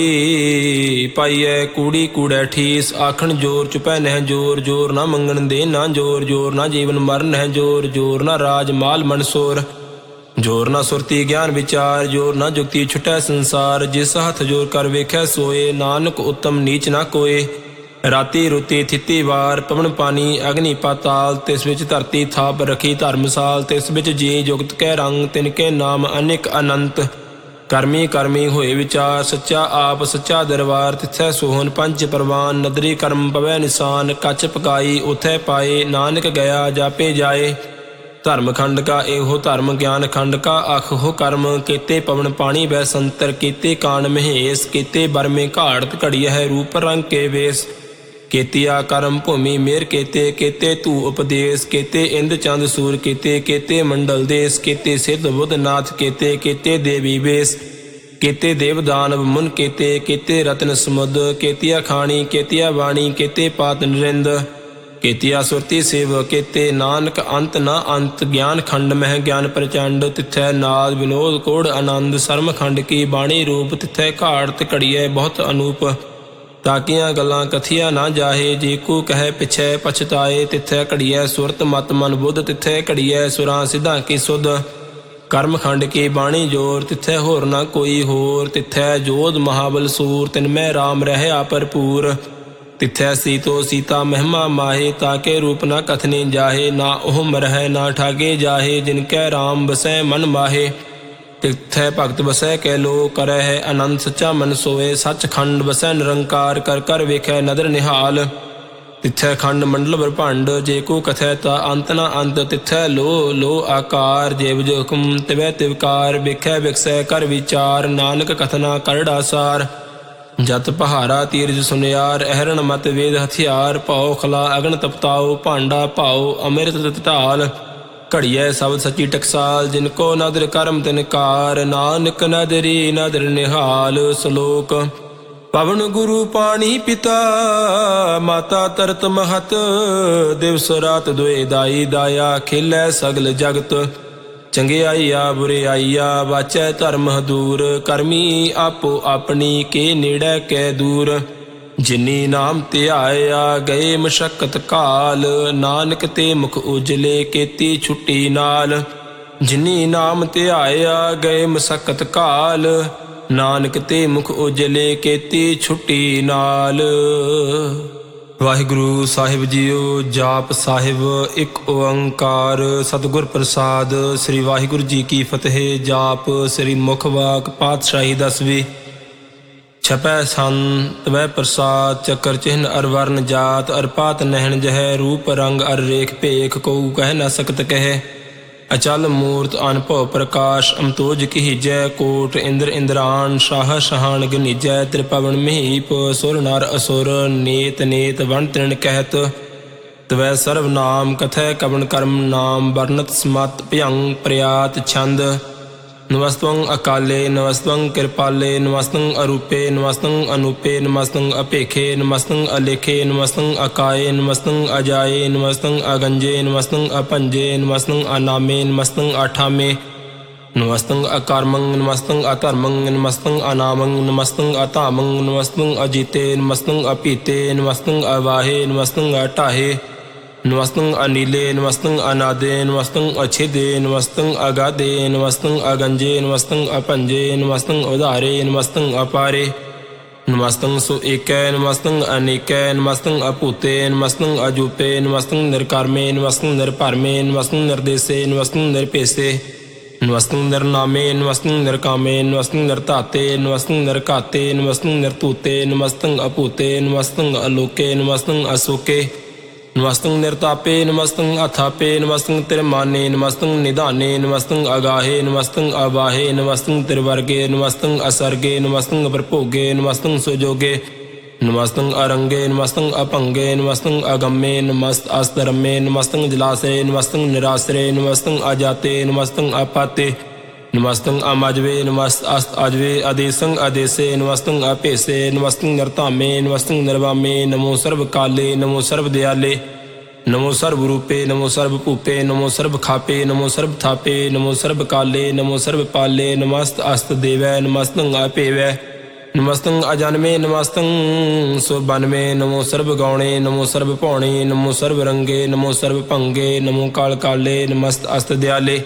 ਨਦਰੀ ਪਾਈਐ ਕੂੜੀ ਕੂੜੈ ਠੀਸ ਆਖਣ ਜੋਰ ਚੁਪੈ ਨਹਿ ਜੋਰ ਜੋਰ ਨਾ ਮੰਗਣ ਦੇ ਨਾ ਜੋਰ ਜੋਰ ਨਾ ਜੀਵਨ ਮਰਨ ਹੈ ਜੋਰ ਜੋਰ ਨਾ ਰਾਜ ਮਾਲ ਮਨਸੋਰ ਜੋਰ ਨਾ ਸੁਰਤੀ ਗਿਆਨ ਵਿਚਾਰ ਜੋਰ ਨਾ ਜੁਗਤੀ ਛੁਟੈ ਸੰਸਾਰ ਜਿਸ ਹੱਥ ਜੋਰ ਕਰ ਵੇਖੈ ਸੋਏ ਨਾਨਕ ਉੱਤਮ ਨੀਚ ਨਾ ਕੋਏ ਰਾਤੀ ਰੁਤੀ ਥਿਤੀ ਵਾਰ ਪਵਨ ਪਾਣੀ ਅਗਨੀ ਪਾਤਾਲ ਤਿਸ ਵਿੱਚ ਧਰਤੀ ਥਾਪ ਰਖੀ ਧਰਮਸਾਲ ਤਿਸ ਵਿੱਚ ਜੀ ਜੁਗਤ ਕੈ ਰੰਗ ਤਿਨਕੇ ਨਾਮ ਅਨੇਕ ਅਨੰਤ ਕਰਮੀ ਕਰਮੀ ਹੋਏ ਵਿਚਾਰ ਸੱਚਾ ਆਪ ਸੱਚਾ ਦਰਬਾਰ ਤਿੱਥੈ ਸੋਹਨ ਪੰਜ ਪ੍ਰਵਾਨ ਨਦਰੀ ਕਰਮ ਪਵੈ ਨਿਸ਼ਾਨ ਕੱਚ ਪਕਾਈ ਉਥੈ ਪਾਏ ਨਾਨਕ ਗਿਆ ਜਾਪੇ ਜਾਏ ਧਰਮ ਖੰਡ ਕਾ ਇਹੋ ਧਰਮ ਗਿਆਨ ਖੰਡ ਕਾ ਆਖੋ ਕਰਮ ਕੀਤੇ ਪਵਨ ਪਾਣੀ ਬੈ ਸੰਤਰ ਕੀਤੇ ਕਾਨ ਮਹੇਸ਼ ਕੀਤੇ ਬਰਮੇ ਘਾੜਤ ਘੜੀ ਹੈ ਰੂਪ ਰੰਗ ਕੇ ਵੇਸ ਕੀਤਿਆ ਕਰਮ ਭੂਮੀ ਮੇਰ ਕੀਤੇ ਕੀਤੇ ਧੂ ਉਪਦੇਸ਼ ਕੀਤੇ ਇੰਦ ਚੰਦ ਸੂਰ ਕੀਤੇ ਕੀਤੇ ਮੰਡਲ ਦੇਸ ਕੀਤੇ ਸਿੱਧ ਬੁੱਧ ਨਾਥ ਕੀਤੇ ਕੀਤੇ ਦੇਵੀ ਵੇਸ ਕੀਤੇ ਦੇਵ ਦਾਨਵ ਮੁਨ ਕੀਤੇ ਕੀਤੇ ਰਤਨ ਸਮੁਦ ਕੀਤਿਆ ਖਾਣੀ ਕੀਤਿਆ ਬਾਣੀ ਕੀਤੇ ਪਾਤ ਨਰਿੰਦ ਕੀਤਿਆ ਸੁਰਤੀ ਸੇਵ ਕੀਤੇ ਨਾਨਕ ਅੰਤ ਨਾ ਅੰਤ ਗਿਆਨ ਖੰਡ ਮਹਿ ਗਿਆਨ ਪ੍ਰਚੰਡ ਤਿੱਥੈ ਨਾਦ ਵਿਨੋਦ ਕੋੜ ਆਨੰਦ ਸਰਮ ਖੰਡ ਕੀ ਬਾਣੀ ਰੂਪ ਤਿੱਥੈ ਘਾੜਤ ਘੜੀਐ ਬਹੁਤ ਅਨੂਪ ਤਾਕੀਆਂ ਗੱਲਾਂ ਕਥੀਆਂ ਨਾ ਜਾਹੇ ਜੇ ਕੋ ਕਹੈ ਪਿਛੈ ਪਛਤਾਏ ਤਿੱਥੈ ਘੜੀਐ ਸੁਰਤ ਮਤ ਮਨ ਬੁੱਧ ਤਿੱਥੈ ਘੜੀਐ ਸੁਰਾਂ ਸਿਧਾਂ ਕੀ ਸੁਧ ਕਰਮ ਖੰਡ ਕੀ ਬਾਣੀ ਜੋਰ ਤਿੱਥੈ ਹੋਰ ਨਾ ਕੋਈ ਹੋਰ ਤਿੱਥੈ ਜੋਧ ਮਹਾਬਲ ਸੂਰ ਤਿਨ ਮੈਂ ਰਾਮ ਰਹਿਆ ਭਰਪੂਰ ਤਿੱਥੈ ਸੀਤੋ ਸੀਤਾ ਮਹਿਮਾ ਮਾਹੇ ਤਾਕੇ ਰੂਪ ਨਾ ਕਥਨੇ ਜਾਹੇ ਨਾ ਉਹ ਮਰਹਿ ਨਾ ਠਾਗੇ ਜਾਹੇ ਜਿਨ ਕੈ ਰਾਮ ਬਸੈ ਮਨ ਮਾਹੇ ਤਿੱਥੈ ਭਗਤ ਬਸੈ ਕੈ ਲੋ ਕਰੈ ਹੈ ਅਨੰਦ ਸੱਚਾ ਮਨ ਸੋਏ ਸੱਚ ਖੰਡ ਬਸੈ ਨਿਰੰਕਾਰ ਕਰ ਕਰ ਵੇਖੈ ਨਦਰ ਨਿਹਾਲ ਤਿੱਥੈ ਖੰਡ ਮੰਡਲ ਬ੍ਰਹੰਡ ਜੇ ਕੋ ਕਥੈ ਤਾ ਅੰਤ ਨਾ ਅੰਤ ਤਿੱਥੈ ਲੋ ਲੋ ਆਕਾਰ ਜੇਵ ਜੋ ਹੁਕਮ ਤਿਵੈ ਤਿਵਕਾਰ ਵੇਖੈ ਵਿਕਸੈ ਕਰ ਵਿਚਾਰ ਨਾਨਕ ਕਥਨਾ ਕਰੜਾ ਸਾਰ ਜਤ ਪਹਾਰਾ ਤੀਰਜ ਸੁਨਿਆਰ ਅਹਰਣ ਮਤ ਵੇਦ ਹਥਿਆਰ ਭਉ ਖਲਾ ਅਗਨ ਤਪਤਾਓ ਭਾਂਡਾ ਭਾਓ ਅੰਮ੍ਰਿਤ ਤਤ ਢਾਲ ਘੜੀਐ ਸ਼ਬਦ ਸੱਚੀ ਟਕਸਾਲ ਜਿਨ ਕੋ ਨਦਰ ਕਰਮ ਤਿਨ ਕਾਰ ਨਾਨਕ ਨਦਰੀ ਨਦਰ ਨਿਹਾਲ ਸ਼ਲੋਕ ਪਵਨ ਗੁਰੂ ਪਾਣੀ ਪਿਤਾ ਮਾਤਾ ਤਰਤ ਮਹਤ ਦਿਵਸ ਰਾਤ ਦੁਇ ਦਾਈ ਦਾਇਆ ਖੇਲੈ ਸਗਲ ਜਗਤ ਚੰਗਿਆਈਆ ਬੁਰਿਆਈਆ ਵਾਚੈ ਧਰਮ ਦੂਰ ਕਰਮੀ ਆਪੋ ਆਪਣੀ ਕੇ ਨੇੜੇ ਕੈ ਦੂਰ ਜਿਨੀ ਨਾਮ ਧਿਆਇਆ ਗਏ ਮਸ਼ੱਕਤ ਕਾਲ ਨਾਨਕ ਤੇ ਮੁਖ ਉਜਲੇ ਕੀਤੀ ਛੁੱਟੀ ਨਾਲ ਜਿਨੀ ਨਾਮ ਧਿਆਇਆ ਗਏ ਮਸ਼ੱਕਤ ਕਾਲ ਨਾਨਕ ਤੇ ਮੁਖ ਉਜਲੇ ਕੀਤੀ ਛੁੱਟੀ ਨਾਲ। ਵਾਹਿਗੁਰੂ ਸਾਹਿਬ ਜੀਓ। ਜਾਪ ਸਾਹਿਬ ਇੱਕ ਓੰਕਾਰ ਸਤਿਗੁਰ ਪ੍ਰਸਾਦ। ਸ੍ਰੀ ਵਾਹਿਗੁਰੂ ਜੀ ਕੀ ਫਤਿਹ। ਜਾਪ ਸ੍ਰੀ ਮੁਖ ਵਾਕ ਪਾਤਸ਼ਾਹੀ ਦਸਵੀਂ। ਛਪੈ ਸੰਤ ਵੈ ਪ੍ਰਸਾਦ ਚੱਕਰ ਚਿਹਨ ਅਰ ਵਰਨ ਜਾਤ ਅਰ ਪਾਤ ਨਹਿਣ ਜਹੈ ਰੂਪ ਰੰਗ ਅਰ ਰੇਖ ਭੇਖ ਕਉ ਕਹਿ ਨ ਸਕਤ ਕਹਿ ਅਚਲ ਮੂਰਤ ਅਨਭਉ ਪ੍ਰਕਾਸ਼ ਅਮਤੋਜ ਕੀਜੈ ਕੋਟ ਇੰਦਰ ਇੰਦਰਾਨ ਸ਼ਾਹ ਸ਼ਹਾਨ ਗਨੀਜੈ ਤ੍ਰਿਪਵਨ ਮਹੀਪ ਸੁਰ ਨਰ ਅਸੁਰ ਨੇਤ ਨੇਤ ਵਣ ਤ੍ਰਿਣ ਕਹਿਤ ਤਵੈ ਸਰਵ ਨਾਮ ਕਥੈ ਕਵਨ ਕਰਮ ਨਾਮ ਵਰਨਤ ਸਮਤ ਭਯੰ ਪ੍ਰਿਆਤ ਛੰਦ ਨਮਸਤੰ ਅਕਾਲੇ ਨਮਸਤੰ ਕਿਰਪਾਲੇ ਨਮਸਤੰ ਅਰੂਪੇ ਨਮਸਤੰ ਅਨੂਪੇ ਨਮਸਤੰ ਅਪੇਖੇ ਨਮਸਤੰ ਅਲੇਖੇ ਨਮਸਤੰ ਅਕਾਏ ਨਮਸਤੰ ਅਜਾਏ ਨਮਸਤੰ ਅਗੰਜੇ ਨਮਸਤੰ ਅਪੰਜੇ ਨਮਸਤੰ ਅਨਾਮੇ ਨਮਸਤੰ ਆਠਾਮੇ ਨਮਸਤੰ ਅਕਰਮੰ ਨਮਸਤੰ ਅਧਰਮੰ ਨਮਸਤੰ ਅਨਾਮੰ ਨਮਸਤੰ ਅਧਾਮੰ ਨਮਸਤੰ ਅਜੀਤੇ ਨਮਸਤੰ ਅਪੀਤੇ ਨਮਸਤੰ ਅਵਾਹੇ ਨਮਸਤੰ ਅਟਾਹੇ ਨਮਸਤੰ ਅਨੀਲੇ ਨਮਸਤੰ ਅਨਾਦੇ ਨਮਸਤੰ ਅਛਿਦੇ ਨਮਸਤੰ ਅਗਾਦੇ ਨਮਸਤੰ ਅਗੰਜੇ ਨਮਸਤੰ ਅਪੰਜੇ ਨਮਸਤੰ ਉਧਾਰੇ ਨਮਸਤੰ ਅਪਾਰੇ ਨਮਸਤੰ ਸੋ ਏਕੈ ਨਮਸਤੰ ਅਨੇਕੈ ਨਮਸਤੰ ਅਭੂਤੇ ਨਮਸਤੰ ਅਜੂਪੇ ਨਮਸਤੰ ਨਿਰਕਰਮੇ ਨਮਸਤੰ ਨਿਰਭਰਮੇ ਨਮਸਤੰ ਨਿਰਦੇਸੇ ਨਮਸਤੰ ਨਿਰਭੇਸੇ ਨਮਸਤੰ ਨਿਰਨਾਮੇ ਨਮਸਤੰ ਨਿਰਕਾਮੇ ਨਮਸਤੰ ਨਿਰਧਾਤੇ ਨਮਸਤੰ ਨਿਰਘਾਤੇ ਨਮਸਤੰ ਨਿਰਧੂਤੇ ਨਮਸਤੰ ਅਭੂਤੇ ਨਮਸਤੰ ਅਲੋਕੇ ਨਮਸਤੰ ਅਸੋਕੇ ਨਮਸਤੰ ਨਿਰਤਾਪੇ ਨਮਸਤੰ ਅਥਾਪੇ ਨਮਸਤੰ ਤਿਰਮਾਨੇ ਨਮਸਤੰ ਨਿਧਾਨੇ ਨਮਸਤੰ ਅਗਾਹੇ ਨਮਸਤੰ ਅਵਾਹੇ ਨਮਸਤੰ ਤਿਰਵਰਗੇ ਨਮਸਤੰ ਅਸਰਗੇ ਨਮਸਤੰ ਪ੍ਰਭੋਗੇ ਨਮਸਤੰ ਸੁਜੋਗੇ ਨਮਸਤੰ ਅਰੰਗੇ ਨਮਸਤੰ ਅਭੰਗੇ ਨਮਸਤੰ ਅਗੰਮੇ ਨਮਸਤ ਅਸਧਰਮੇ ਨਮਸਤੰ ਜਲਾਸਰੇ ਨਮਸਤੰ ਨਿਰਾਸਰੇ ਨਮਸਤੰ ਅਜਾਤੇ ਨਮਸਤੰ ਅਪਾਤੇ ਨਮਸਤੰ ਅਮਜਵੇ ਨਮਸਤ ਅਸਤ ਅਜਵੇ ਆਦੇਸੰ ਆਦੇਸੇ ਨਮਸਤੰ ਅਭੇਸੇ ਨਮਸਤੰ ਨਿਰਧਾਮੇ ਨਮਸਤੰ ਨਿਰਵਾਮੇ ਨਮੋ ਸਰਬ ਕਾਲੇ ਨਮੋ ਸਰਬ ਦਿਆਲੇ ਨਮੋ ਸਰਬ ਰੂਪੇ ਨਮੋ ਸਰਬ ਭੂਪੇ ਨਮੋ ਸਰਬ ਖਾਪੇ ਨਮੋ ਸਰਬ ਥਾਪੇ ਨਮੋ ਸਰਬ ਕਾਲੇ ਨਮੋ ਸਰਬ ਪਾਲੇ ਨਮਸਤ ਅਸਤ ਦੇਵੈ ਨਮਸਤੰ ਅਭੇਵੈ ਨਮਸਤੰ ਅਜਨਮੇ ਨਮਸਤੰ ਸੁਬਨਮੇ ਨਮੋ ਸਰਬ ਗੌਣੇ ਨਮੋ ਸਰਬ ਭੌਣੇ ਨਮੋ ਸਰਬ ਰੰਗੇ ਨਮੋ ਸਰਬ ਭੰਗੇ ਨਮੋ ਕਾਲ ਕਾਲੇ ਨਮਸਤ ਅਸਤ ਦਿਆਲੇ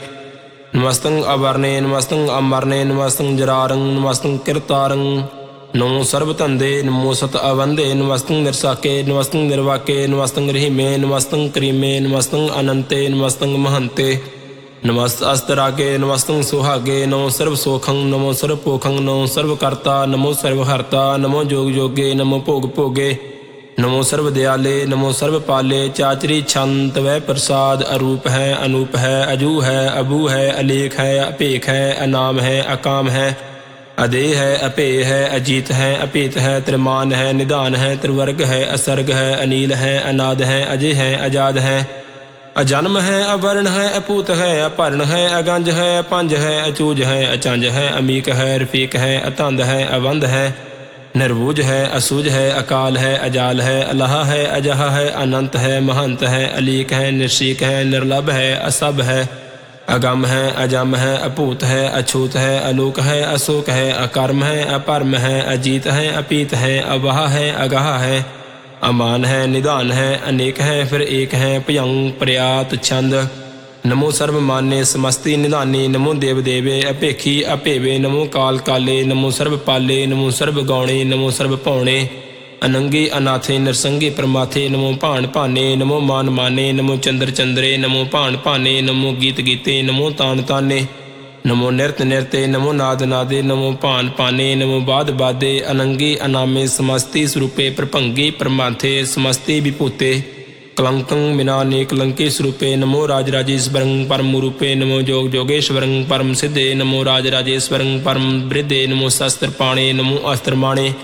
ਨਮਸਤੰ ਅਵਰਨੇ ਨਮਸਤੰ ਅਮਰਨੇ ਨਮਸਤੰ ਜਰਾਰੰ ਨਮਸਤੰ ਕਿਰਤਾਰੰ ਨਮੋ ਸਰਬ ਧੰਦੇ ਨਮੋ ਸਤ ਅਵੰਦੇ ਨਮਸਤੰ ਨਿਰਸਾਕੇ ਨਮਸਤੰ ਨਿਰਵਾਕੇ ਨਮਸਤੰ ਰਹੀਮੇ ਨਮਸਤੰ ਕਰੀਮੇ ਨਮਸਤੰ ਅਨੰਤੇ ਨਮਸਤੰ ਮਹੰਤੇ ਨਮਸਤ ਅਸਤਰਾਗੇ ਨਮਸਤੰ ਸੁਹਾਗੇ ਨਮੋ ਸਰਬ ਸੋਖੰ ਨਮੋ ਸਰਬ ਪੋਖੰ ਨਮੋ ਸਰਬ ਕਰਤਾ ਨਮੋ ਸਰਬ ਹਰਤਾ ਨਮੋ ਜੋਗ ਜੋਗੇ ਨਮੋ ਭੋਗ ਭੋਗੇ ਨਮੋ ਸਰਬ ਦਿਆਲੇ ਨਮੋ ਸਰਬ ਪਾਲੇ ਚਾਚਰੀ ਛੰਤ ਵੈ ਪ੍ਰਸਾਦ ਅਰੂਪ ਹੈ ਅਨੂਪ ਹੈ ਅਜੂ ਹੈ ਅਬੂ ਹੈ ਅਲੇਖ ਹੈ ਅਭੇਖ ਹੈ ਅਨਾਮ ਹੈ ਅਕਾਮ ਹੈ ਅਦੇਹ ਹੈ ਅਭੇ ਹੈ ਅਜੀਤ ਹੈ ਅਪੀਤ ਹੈ ਤ੍ਰਿਮਾਨ ਹੈ ਨਿਧਾਨ ਹੈ ਤ੍ਰਿਵਰਗ ਹੈ ਅਸਰਗ ਹੈ ਅਨੀਲ ਹੈ ਅਨਾਦ ਹੈ ਅਜੇ ਹੈ ਅਜਾਦ ਹੈ ਅਜਨਮ ਹੈ ਅਵਰਨ ਹੈ ਅਪੂਤ ਹੈ ਅਭਰਨ ਹੈ ਅਗੰਜ ਹੈ ਅਪੰਜ ਹੈ ਅਚੂਜ ਹੈ ਅਚੰਜ ਹੈ ਅਮੀਕ ਹੈ ਰਫੀਕ ਹੈ ਅਤੰਦ ਹੈ ਅਵੰਦ ਹੈ ਨਿਰਵੂਜ ਹੈ ਅਸੂਜ ਹੈ ਅਕਾਲ ਹੈ ਅਜਾਲ ਹੈ ਅਲਾਹ ਹੈ ਅਜਹ ਹੈ ਅਨੰਤ ਹੈ ਮਹੰਤ ਹੈ ਅਲੀਕ ਹੈ ਨਿਰਸ਼ੀਕ ਹੈ ਨਿਰਲਭ ਹੈ ਅਸਭ ਹੈ ਅਗਮ ਹੈ ਅਜਮ ਹੈ ਅਭੂਤ ਹੈ ਅਛੂਤ ਹੈ ਅਲੋਕ ਹੈ ਅਸੋਕ ਹੈ ਅਕਰਮ ਹੈ ਅਪਰਮ ਹੈ ਅਜੀਤ ਹੈ ਅਪੀਤ ਹੈ ਅਵਾਹ ਹੈ ਅਗਾਹ ਹੈ ਅਮਾਨ ਹੈ ਨਿਧਾਨ ਹੈ ਅਨੇਕ ਹੈ ਫਿਰ ਏਕ ਹੈ ਭਯੰ ਪ੍ਰਿਆਤ ਛੰਦ ਨਮੋ ਸਰਬ ਮਾਨੇ ਸਮਸਤੀ ਨਿਧਾਨੀ ਨਮੋ ਦੇਵ ਦੇਵੇ ਅਭੇਖੀ ਅਭੇਵੇ ਨਮੋ ਕਾਲ ਕਾਲੇ ਨਮੋ ਸਰਬ ਪਾਲੇ ਨਮੋ ਸਰਬ ਗੌਣੇ ਨਮੋ ਸਰਬ ਭੌਣੇ ਅਨੰਗੇ ਅਨਾਥੇ ਨਰਸੰਗੇ ਪ੍ਰਮਾਥੇ ਨਮੋ ਭਾਣ ਭਾਨੇ ਨਮੋ ਮਾਨ ਮਾਨੇ ਨਮੋ ਚੰਦਰ ਚੰਦਰੇ ਨਮੋ ਭਾਣ ਭਾਨੇ ਨਮੋ ਗੀਤ ਗੀਤੇ ਨਮੋ ਤਾਨ ਤਾਨੇ ਨਮੋ ਨਿਰਤ ਨਿਰਤੇ ਨਮੋ ਨਾਦ ਨਾਦੇ ਨਮੋ ਭਾਨ ਭਾਨੇ ਨਮੋ ਬਾਦ ਬਾਦੇ ਅਨੰਗੇ ਅਨਾਮੇ ਸਮਸਤੀ ਸਰੂਪੇ ਪ੍ਰਭੰਗੇ ਪ੍ਰਮਾਥੇ ਸਮਸਤੀ ਵਿਭੂਤੇ ਕਲੰਕੰ ਬਿਨਾ ਨੇ ਕਲੰਕੇ ਸਰੂਪੇ ਨਮੋ ਰਾਜ ਰਾਜੇਸ਼ਵਰੰ ਪਰਮ ਰੂਪੇ ਨਮੋ ਜੋਗ ਜੋਗੇਸ਼ਵਰੰ ਪਰਮ ਸਿੱਧੇ ਨਮੋ ਰਾਜ ਰਾਜੇਸ਼ਵਰੰ ਪਰਮ ਬ੍ਰਿਧੇ ਨਮੋ ਸ਼ਸਤਰ ਪਾਣੇ ਨਮੋ ਅਸਤਰ ਮਾਣੇ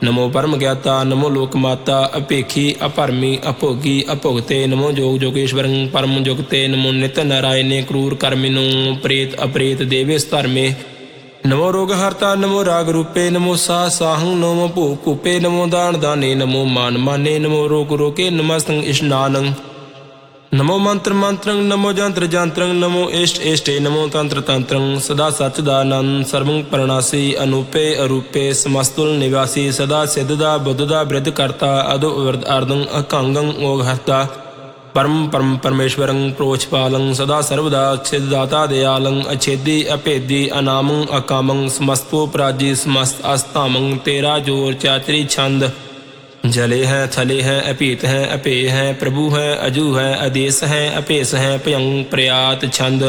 ਨਮੋ ਪਰਮ ਗਿਆਤਾ ਨਮੋ ਲੋਕ ਮਾਤਾ ਅਪੇਖੀ ਅਪਰਮੀ ਅਭੋਗੀ ਅਭੁਗਤੇ ਨਮੋ ਜੋਗ ਜੋਗੇਸ਼ਵਰੰ ਪਰਮ ਜੁਗਤੇ ਨਮੋ ਨਿਤ ਨਾਰਾਇਣੇ ਕਰੂਰ ਕਰਮਿਨੋ ਪ੍ਰੇਤ ਅਪ੍ਰੇਤ ਦੇਵੇਸ ਧਰਮੇ ਨਮੋ ਰੋਗ ਹਰਤਾ ਨਮੋ ਰਾਗ ਰੂਪੇ ਨਮੋ ਸਾਹ ਸਾਹੰ ਨਮੋ ਭੂਪ ਭੂਪੇ ਨਮੋ ਦਾਨ ਦਾਨੇ ਨਮੋ ਮਾਨ ਮਾਨੇ ਨਮੋ ਰੋਗ ਰੋਕੇ ਨਮਸਤੰ ਇਸ਼ਨਾਨੰ ਨਮੋ ਮੰਤਰ ਮੰਤਰੰ ਨਮੋ ਜੰਤਰ ਜੰਤਰੰ ਨਮੋ ਇਸ਼ਟ ਇਸ਼ਟੇ ਨਮੋ ਤੰਤਰ ਤੰਤਰੰ ਸਦਾ ਸਚਦਾਨੰਦ ਸਰਵੰ ਪਰਣਾਸੀ ਅਨੂਪੇ ਅਰੂਪੇ ਸਮਸਤੁਲ ਨਿਵਾਸੀ ਸਦਾ ਸਿੱਧ ਦਾ ਬੁੱਧ ਦਾ ਬ੍ਰਿਧ ਕਰਤਾ ਅਦੋ ਵਿਰਧ ਅਰਦੰ ਅਕੰਗੰ ਓਗ ਹਰਤਾ ਪਰਮ ਪਰਮ ਪਰਮੇਸ਼ਵਰੰ ਪ੍ਰੋਛਪਾਲੰ ਸਦਾ ਸਰਵਦਾ ਛਿਦਾਤਾ ਦਿਆਲੰ ਅਛੇਦੀ ਅਭੇਦੀ ਅਨਾਮੰ ਅਕਾਮੰ ਸਮਸਤੋ ਪ੍ਰਾਜੀ ਸਮਸਤ ਅਸਤਾਮੰ ਤੇਰਾ ਜੋਰ ਚਾਚਰੀ ਛੰਦ ਜਲੇ ਹੈ ਥਲੇ ਹੈ ਅਭੀਤ ਹੈ ਅਭੇ ਹੈ ਪ੍ਰਭੂ ਹੈ ਅਜੂ ਹੈ ਆਦੇਸ ਹੈ ਅਭੇਸ ਹੈ ਭਯੰ ਪ੍ਰਿਆਤ ਛੰਦ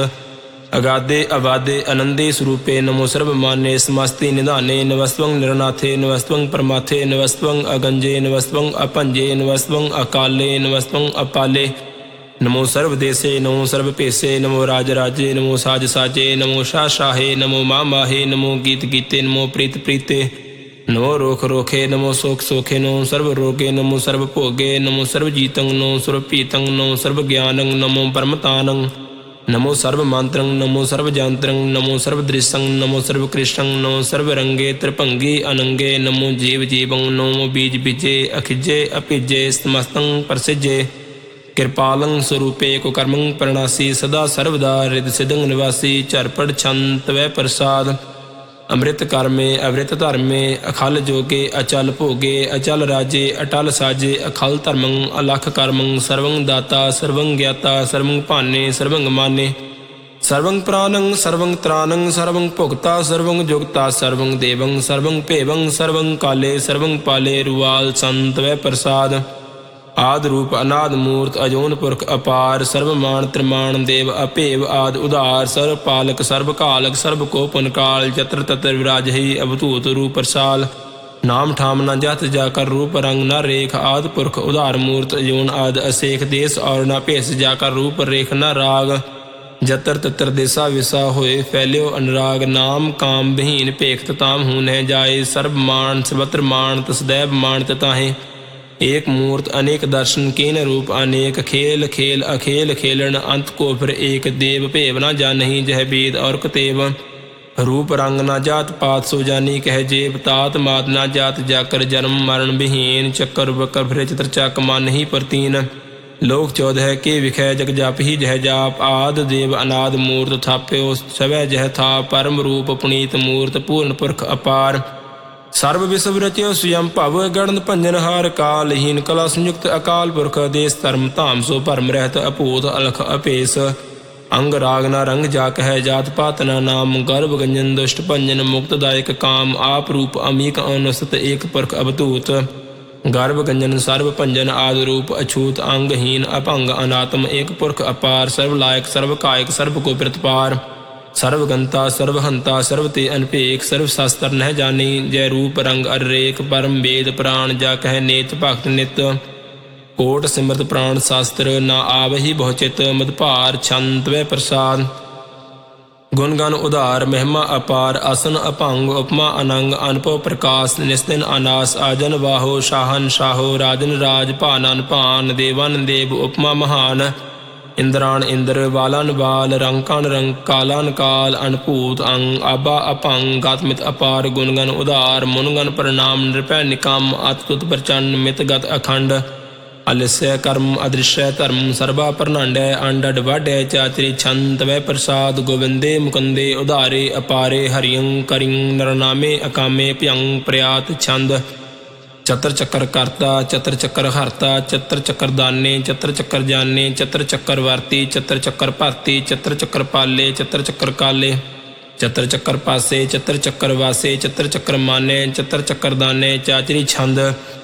ਅਗਾਦੇ ਅਵਾਦੇ ਅਨੰਦੇ ਸਰੂਪੇ ਨਮੋ ਸਰਬ ਮਾਨੇ ਸਮਸਤੀ ਨਿਧਾਨੇ ਨਵਸਤਵੰ ਨਿਰਨਾਥੇ ਨਵਸਤਵੰ ਪਰਮਾਥੇ ਨਵਸਤਵੰ ਅਗੰਜੇ ਨਵਸਤਵੰ ਅਪੰਜੇ ਨਵਸਤਵੰ ਅਕਾਲੇ ਨਵਸਤਵੰ ਅਪਾਲੇ ਨਮੋ ਸਰਬ ਦੇਸੇ ਨਮੋ ਸਰਬ ਭੇਸੇ ਨਮੋ ਰਾਜ ਰਾਜੇ ਨਮੋ ਸਾਜ ਸਾਜੇ ਨਮੋ ਸ਼ਾਹ ਸ਼ਾਹੇ ਨਮੋ ਮਾਂ ਮਾਹੇ ਨਮੋ ਗੀਤ ਗੀਤੇ ਨਮੋ ਪ੍ਰੀਤ ਪ੍ਰੀਤੇ ਨਮੋ ਰੋਖ ਰੋਖੇ ਨਮੋ ਸੋਖ ਸੋਖੇ ਨਮੋ ਸਰਬ ਰੋਗੇ ਨਮੋ ਸਰਬ ਭੋਗੇ ਨਮੋ ਸਰਬ ਜੀਤੰ ਨਮੋ ਸਰਬ ਪੀਤੰ ਨਮੋ ਸਰਬ ਗਿਆਨੰ ਨਮੋ ਪਰਮਤਾਨੰ ਨਮੋ ਸਰਬ ਮੰਤਰੰ ਨਮੋ ਸਰਬ ਜੰਤਰੰ ਨਮੋ ਸਰਬ ਦ੍ਰਿਸ਼ੰ ਨਮੋ ਸਰਬ ਕ੍ਰਿਸ਼ੰ ਨਮੋ ਸਰਬ ਰੰਗੇ ਤ੍ਰਿਭੰਗੀ ਅਨੰਗੇ ਨਮੋ ਜੀਵ ਜੀਵੰ ਨਮੋ ਬੀਜ ਬੀਜੇ ਅਖਿਜੇ ਅਭਿਜੇ ਸਮਸਤੰ ਪ੍ਰਸਿਜੇ ਕਿਰਪਾਲੰ ਸਰੂਪੇ ਕੋ ਕਰਮੰ ਪਰਣਾਸੀ ਸਦਾ ਸਰਵਦਾ ਰਿਦ ਸਿਦੰ ਨਿਵਾਸੀ ਝਰਪੜ ਛੰਤ ਵੈ ਪ੍ਰਸਾਦ ਅੰਮ੍ਰਿਤ ਕਰਮੇ ਅਵ੍ਰਿਤ ਧਰਮੇ ਅਖਲ ਜੋਗੇ ਅਚਲ ਭੋਗੇ ਅਚਲ ਰਾਜੇ ਅਟਲ ਸਾਜੇ ਅਖਲ ਧਰਮੰ ਅਲਖ ਕਰਮੰ ਸਰਵੰ ਦਾਤਾ ਸਰਵੰ ਗਿਆਤਾ ਸਰਵੰ ਭਾਨੇ ਸਰਵੰ ਮਾਨੇ ਸਰਵੰ ਪ੍ਰਾਨੰ ਸਰਵੰ ਤ੍ਰਾਨੰ ਸਰਵੰ ਭੁਗਤਾ ਸਰਵੰ ਜੁਗਤਾ ਸਰਵੰ ਦੇਵੰ ਸਰਵੰ ਭੇਵੰ ਸਰਵੰ ਕਾਲੇ ਸਰਵੰ ਪਾਲੇ ਰੁਵਾਲ ਸੰਤ ਵੈ ਪ੍ਰਸਾਦ ਆਦ ਰੂਪ ਅਨਾਦ ਮੂਰਤ ਅਜੋਨ ਪੁਰਖ ਅਪਾਰ ਸਰਬ ਮਾਨ ਤ੍ਰਿਮਾਨ ਦੇਵ ਅਭੇਵ ਆਦ ਉਧਾਰ ਸਰਬ ਪਾਲਕ ਸਰਬ ਕਾਲਕ ਸਰਬ ਕੋ ਪੁਨ ਕਾਲ ਜਤਰ ਤਤਰ ਵਿਰਾਜਹੀ ਅਵਧੂਤ ਰੂਪ ਪ੍ਰਸਾਲ ਨਾਮ ਠਾਮ ਨਾ ਜਤ ਜਾ ਕਰ ਰੂਪ ਰੰਗ ਨ ਰੇਖ ਆਦ ਪੁਰਖ ਉਧਾਰ ਮੂਰਤ ਅਜੋਨ ਆਦ ਅਸੇਖ ਦੇਸ ਔਰ ਨਾ ਭੇਸ ਜਾ ਕਰ ਰੂਪ ਰੇਖ ਨ ਰਾਗ ਜਤਰ ਤਤਰ ਦੇਸਾ ਵਿਸਾ ਹੋਏ ਫੈਲਿਓ ਅਨੁਰਾਗ ਨਾਮ ਕਾਮ ਬਹੀਨ ਭੇਖ ਤਾਮ ਹੂਨਹਿ ਜਾਏ ਸਰਬ ਮਾਨ ਸਰਬਤਰ ਮਾਨ ਤਸਦੈਵ ਮਾਨ ਤਤਾਹੇ एक मूर्त अनेक दर्शन केन रूप अनेक खेल खेल अखेल खेलन अंत को फिर एक देव भेव न जानही जह वेद और कतेव रूप रंग न जात पात सो जानी कह जेब तात मात न जात जाकर जन्म मरण विहीन चक्कर बकर फिर चित्र चक मन ही प्रतीन लोक चौदह के विखय जग जाप ही जह जाप आद देव अनाद मूर्त थाप्यो सवै जह था परम रूप पुनीत मूर्त पूर्ण पुरख अपार ਸਰਬ ਵਿਸਵ ਰਚਿਓ ਸੁਯੰ ਭਵ ਗੜਨ ਭੰਜਨ ਹਾਰ ਕਾਲਹੀਨ ਕਲਾ ਸੰਯੁਕਤ ਅਕਾਲ ਪੁਰਖ ਦੇਸ ਧਰਮ ਧਾਮ ਸੋ ਭਰਮ ਰਹਿਤ ਅਭੂਤ ਅਲਖ ਅਪੇਸ ਅੰਗ ਰਾਗ ਨਾ ਰੰਗ ਜਾ ਕਹਿ ਜਾਤ ਪਾਤ ਨਾ ਨਾਮ ਗਰਭ ਗੰਜਨ ਦੁਸ਼ਟ ਭੰਜਨ ਮੁਕਤਦਾਇਕ ਕਾਮ ਆਪ ਰੂਪ ਅਮੀਕ ਅਨੁਸਤ ਏਕ ਪੁਰਖ ਅਵਧੂਤ ਗਰਭ ਗੰਜਨ ਸਰਬ ਭੰਜਨ ਆਦ ਰੂਪ ਅਛੂਤ ਅੰਗਹੀਨ ਅਭੰਗ ਅਨਾਤਮ ਏਕ ਪੁਰਖ ਅਪਾਰ ਸਰਬ ਲਾਇਕ ਸਰਬ ਕਾਇਕ ਸਰਬ ਕੋ ਪ੍ਰਤਪਾਰ ਸਰਵ ਗੰਤਾ ਸਰਵ ਹੰਤਾ ਸਰਵ ਤੇ ਅਨਭੇਕ ਸਰਵ ਸ਼ਾਸਤਰ ਨਹਿ ਜਾਣੀ ਜੈ ਰੂਪ ਰੰਗ ਅਰੇਕ ਪਰਮ ਵੇਦ ਪ੍ਰਾਣ ਜਾ ਕਹਿ ਨੇਤ ਭਗਤ ਨਿਤ ਕੋਟ ਸਿਮਰਤ ਪ੍ਰਾਣ ਸ਼ਾਸਤਰ ਨਾ ਆਵਹੀ ਬਹੁ ਚਿਤ ਮਦ ਭਾਰ ਛੰਤ ਵੈ ਪ੍ਰਸਾਦ ਗੁਣ ਗਨ ਉਧਾਰ ਮਹਿਮਾ ਅਪਾਰ ਆਸਨ ਅਭੰਗ ਉਪਮਾ ਅਨੰਗ ਅਨੁਭਵ ਪ੍ਰਕਾਸ਼ ਨਿਸਤਿਨ ਅਨਾਸ ਆਜਨ ਵਾਹੋ ਸ਼ਾਹਨ ਸ਼ਾਹੋ ਰਾਜਨ ਰਾਜ ਭਾਨਨ ਭਾਨ ਦੇਵਨ ਦੇਵ ਉਪਮਾ ਮਹਾਨ ਇੰਦਰਾਨ ਇੰਦਰ ਵਾਲਨ ਵਾਲ ਰੰਕਨ ਰੰਕ ਕਾਲਨ ਕਾਲ ਅਨਭੂਤ ਅੰਗ ਆਬਾ ਅਭੰਗ ਗਤਮਿਤ ਅਪਾਰ ਗੁਣਗਨ ਉਧਾਰ ਮੁਨਗਨ ਪ੍ਰਣਾਮ ਨਿਰਭੈ ਨਿਕਮ ਅਤੁਤ ਪ੍ਰਚੰਨ ਮਿਤ ਗਤ ਅਖੰਡ ਅਲਿਸੈ ਕਰਮ ਅਦ੍ਰਿਸ਼ੈ ਧਰਮ ਸਰਬਾ ਪ੍ਰਨਾਂਡੈ ਅੰਡਡ ਵਾਢੈ ਚਾਤਰੀ ਛੰਤ ਵੈ ਪ੍ਰਸਾਦ ਗੋਵਿੰਦੇ ਮੁਕੰਦੇ ਉਧਾਰੇ ਅਪਾਰੇ ਹਰਿਯੰ ਕਰਿੰ ਨਰਨਾਮੇ ਅਕਾਮੇ ਭਯੰ ਪ੍ਰਿਆਤ ਛੰਦ ਚਤਰ ਚੱਕਰ ਕਰਤਾ ਚਤਰ ਚੱਕਰ ਹਰਤਾ ਚਤਰ ਚੱਕਰ ਦਾਨੇ ਚਤਰ ਚੱਕਰ ਜਾਨੇ ਚਤਰ ਚੱਕਰ ਵਰਤੀ ਚਤਰ ਚੱਕਰ ਭਰਤੀ ਚਤਰ ਚੱਕਰ ਪਾਲੇ ਚਤਰ ਚੱਕਰ ਕਾਲੇ ਚਤਰ ਚੱਕਰ ਪਾਸੇ ਚਤਰ ਚੱਕਰ ਵਾਸੇ ਚਤਰ ਚੱਕਰ ਮਾਨੇ ਚਤਰ ਚੱਕਰ ਦਾਨੇ ਚਾਚਰੀ ਛੰਦ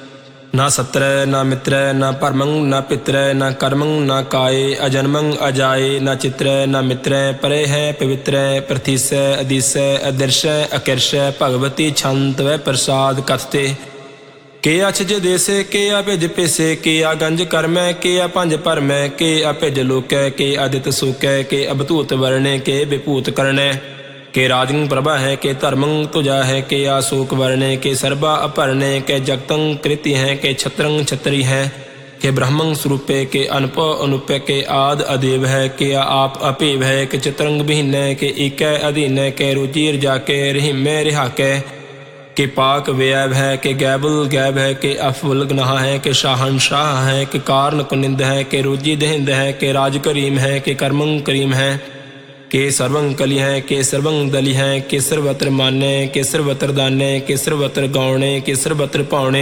ਨਾ ਸਤਰੈ ਨਾ ਮਿਤਰੈ ਨਾ ਭਰਮੰ ਨਾ ਪਿਤਰੈ ਨਾ ਕਰਮੰ ਨਾ ਕਾਏ ਅਜਨਮੰ ਅਜਾਏ ਨਾ ਚਿਤਰੈ ਨਾ ਮਿਤਰੈ ਪਰੇ ਹੈ ਪਵਿੱਤਰੈ ਪ੍ਰਥੀਸੈ ਅਦੀਸੈ ਅਦਰਸ਼ੈ ਅਕਿਰਸ਼ੈ ਭਗਵਤੀ ਛੰਤ ਵੈ ਪ੍ਰਸਾਦ ਕਥਤੇ के अछज देसे के आ भिज पेसे के आ गंज करमै के आ पंज भरमै के आ भिज लोकै के आदित सूकै के अभतूत वर्णे के विभूत करणे के राजंग प्रभा है के धर्मंग तुजा है के आशोक वर्णे के सर्वा अपरणे के जगतंग कृति है के छत्रंग छत्री है के ब्रह्मंग स्वरूपे के अनप अनुपय के आद अदेव है के आप अपेव है के चित्रंग विहीन के एक अधीन के रुचिर जाके रहीमे रिहा के के पाक व्यव है के गैबुल गैब है के अफुल गनाह है के शाहनशाह है के कारण कुनिंद है के रोजी दहिंद है के राज करीम है के कर्मंग करीम है के सर्वंग कली है के सर्वंग दली है के सर्वत्र माने के सर्वत्र दाने के सर्वत्र गौणे के सर्वत्र पावणे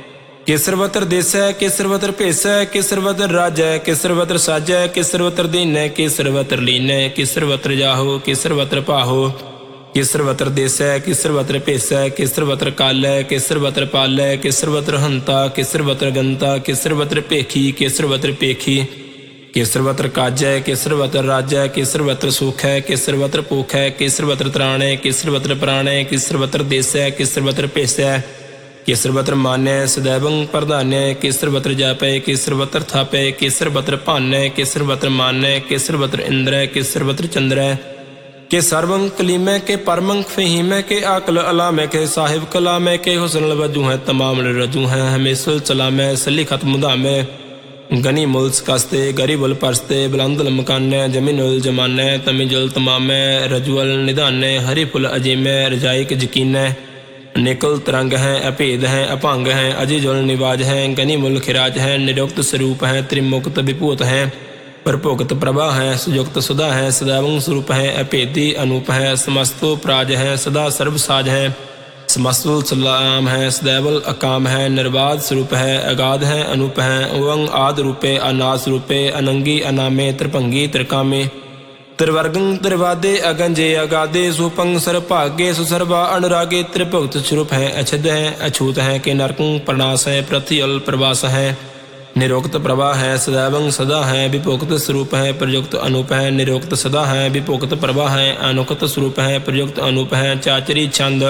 के सर्वत्र देश है के सर्वत्र भेस है के सर्वत्र राज है के सर्वत्र साज है के सर्वत्र दीन है के सर्वत्र लीन है के सर्वत्र जाहो के सर्वत्र पाहो के सर्वत्र देश है के सर्वत्र भेस है के सर्वत्र काल है के सर्वत्र पाल है के सर्वत्र हंता के सर्वत्र गंता के सर्वत्र पेखी के सर्वत्र पेखी के सर्वत्र काज है के सर्वत्र राज है के सर्वत्र सुख है के सर्वत्र भूख है के सर्वत्र त्राण है के सर्वत्र प्राण है के सर्वत्र देश है के सर्वत्र भेस है के सर्वत्र मान्य सदैवं प्रधान्य के सर्वत्र जापय के सर्वत्र थापय के सर्वत्र भान्य के सर्वत्र मान्य के सर्वत्र इंद्र के सर्वत्र चंद्र के सर्वं कलीम के परमं फहीम के आकल अलाम के साहिब कलाम के हुसन वजू है तमाम रजू है हमेशल चलाम सलीखत मुदाम गनी मुल्स कस्ते गरीबुल परस्ते बुलंदुल मकाने जमीनुल जमाने तमीजुल तमामे रजुअल निदाने हरी फुल अजीमे रजाइक यकीन निकल तरंग हैं अभेद हैं अभंग हैं अजीजुल निवाज हैं गनी मुल खिराज हैं निरुक्त स्वरूप हैं त्रिमुक्त विभूत हैं परभुगत प्रभा हैं सुयुक्त सुधा हैं सदैवं स्वरूप हैं अभेदी अनूप हैं समस्तो प्राज हैं सदा सर्वसाज हैं समस्तुल सलाम है सदैवल अकाम है निर्बाध स्वरूप है अगाध है अनूप है उवंग आद रूपे अनास रूपे अनंगी अनामे त्रिभंगी त्रिकामे त्रिवर्गं त्रिवादे अगंजे अगाधे सुपंग सर्वभागे सुसर्वा अनुरागे त्रिभुक्त स्वरूप है अछद है अछूत है के नरकं प्रणास है प्रथियल प्रवास है निरोक्त प्रभा है सदैवं सदा है विभुक्त स्वरूप है प्रयुक्त अनूप है निरोक्त सदा है विभुक्त प्रभा है अनुक्त स्वरूप है प्रयुक्त अनूप है चाचरी छंद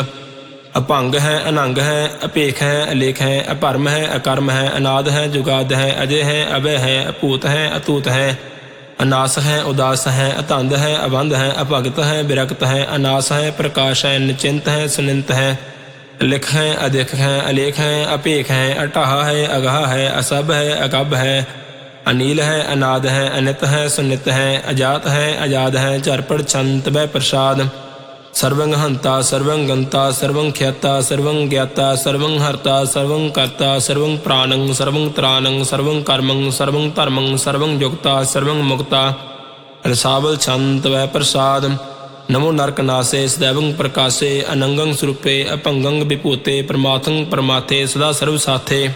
अभंग है अनंग है अपेख है अलेख है अपरम है अकर्म है अनाद है जुगाद है अजय है अभय है अपूत है अतूत है अनास है उदास है अतंद है अबंध है अभगत है विरक्त है अनास है प्रकाश है निचिंत है सुनिंत है लिख है अधिक है अलेख है अपेख है अटाह है अगाह है असभ है अकब है अनील है अनाद है अनित है सुनित है अजात है अजाद है चरपड़ छंत व प्रसाद सर्वं हंता सर्वं गंता सर्वं ख्याता सर्वं ज्ञाता सर्वं हर्ता सर्वं कर्ता सर्वं प्राणं सर्वं त्राणं सर्वं कर्मं सर्वं धर्मं सर्वं युक्ता सर्वं मुक्ता रसावल छंत व प्रसाद नमो नरकनासे सदैवं प्रकाशे अनंगं स्वरूपे अपंगं विभूते परमार्थं परमाथे सदा सर्वसाथे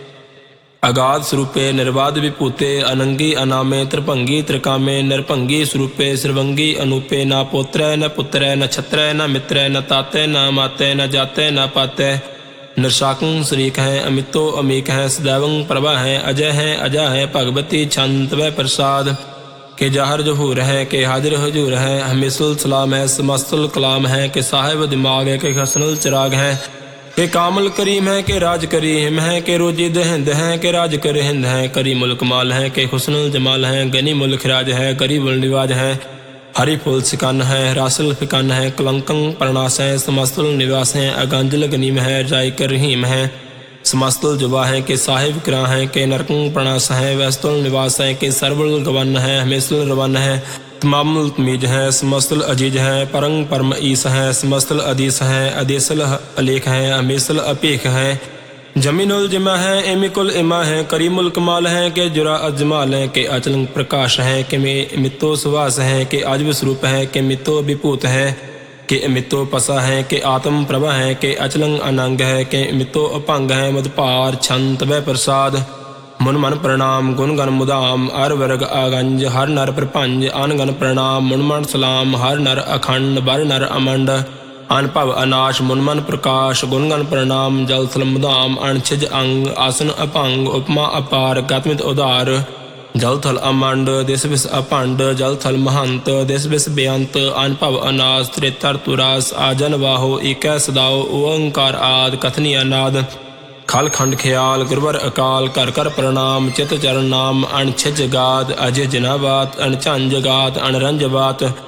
अगाध स्वरूपे निर्बाध विभूते अनंगी अनामे त्रिभंगी त्रिकामे निर्भंगी स्वरूपे सर्वंगी अनूपे न पोत्र न पुत्र न छत्र न मित्र न ताते न माते न जाते न पाते निशाकं शरीक है अमितो अमीक है सदैवं प्रभा है अजय है अजा है भगवती छंत व प्रसाद के जाहर जहूर है के हाजिर हजूर है हमेशुल सलाम है समस्तुल कलाम है के साहिब दिमाग है के हसनुल चिराग है के कामल करीम है के राज करीम है के रोजी दहिंद है के राज कर हिंद है करी मुल्क माल है के हुस्नुल जमाल है गनी मुल्क राज है गरीबुल निवाज है हरी फूल सिकन है रासल फिकन है कलंकं प्रणास है समस्तुल निवास है अगंजल गनीम है जाय कर रहीम है समस्तुल जुबा है के साहिब किरा है के नरकं प्रणास है वस्तुल निवास है के सर्वल गवन है हमेशुल रवन है तमामुल तमीज है समस्तुल अजीज है परंग परम ईस है समस्तुल अदीस है अदेसल अलेख है हमेशुल अपेख है जमीनुल जमा है एमिकुल इमा है करीमुल कमाल है के जुरा अजमाल है के अचलंग प्रकाश है के मितो सुवास है के आजव स्वरूप है के मितो विभूत है के मितो पसा है के आत्म प्रभा है के अचलंग अनंग है के मितो अपंग है मदपार छंत व प्रसाद मुन मन प्रणाम गुण गण मुदाम अर वर्ग आगंज हर नर प्रपंज अन गण प्रणाम मुन मन सलाम हर नर अखंड बर नर अमंड अनभव अनाश मुन मन प्रकाश गुण गण प्रणाम जल थल मुदाम अणछिज अंग आसन अपंग उपमा अपार गतमित उदार जल थल अमंड देश विस अपंड जल थल महंत देश विस बेअंत अनभव अनाश त्रितर तुरास आजन वाहो एक सदाओ ओंकार आद कथनी अनाद खल खंड ख्याल गुरवर अकाल कर कर प्रणाम चित चरण नाम अणछिज गात अजय जिनाबात अणझंझ गात अणरंज बात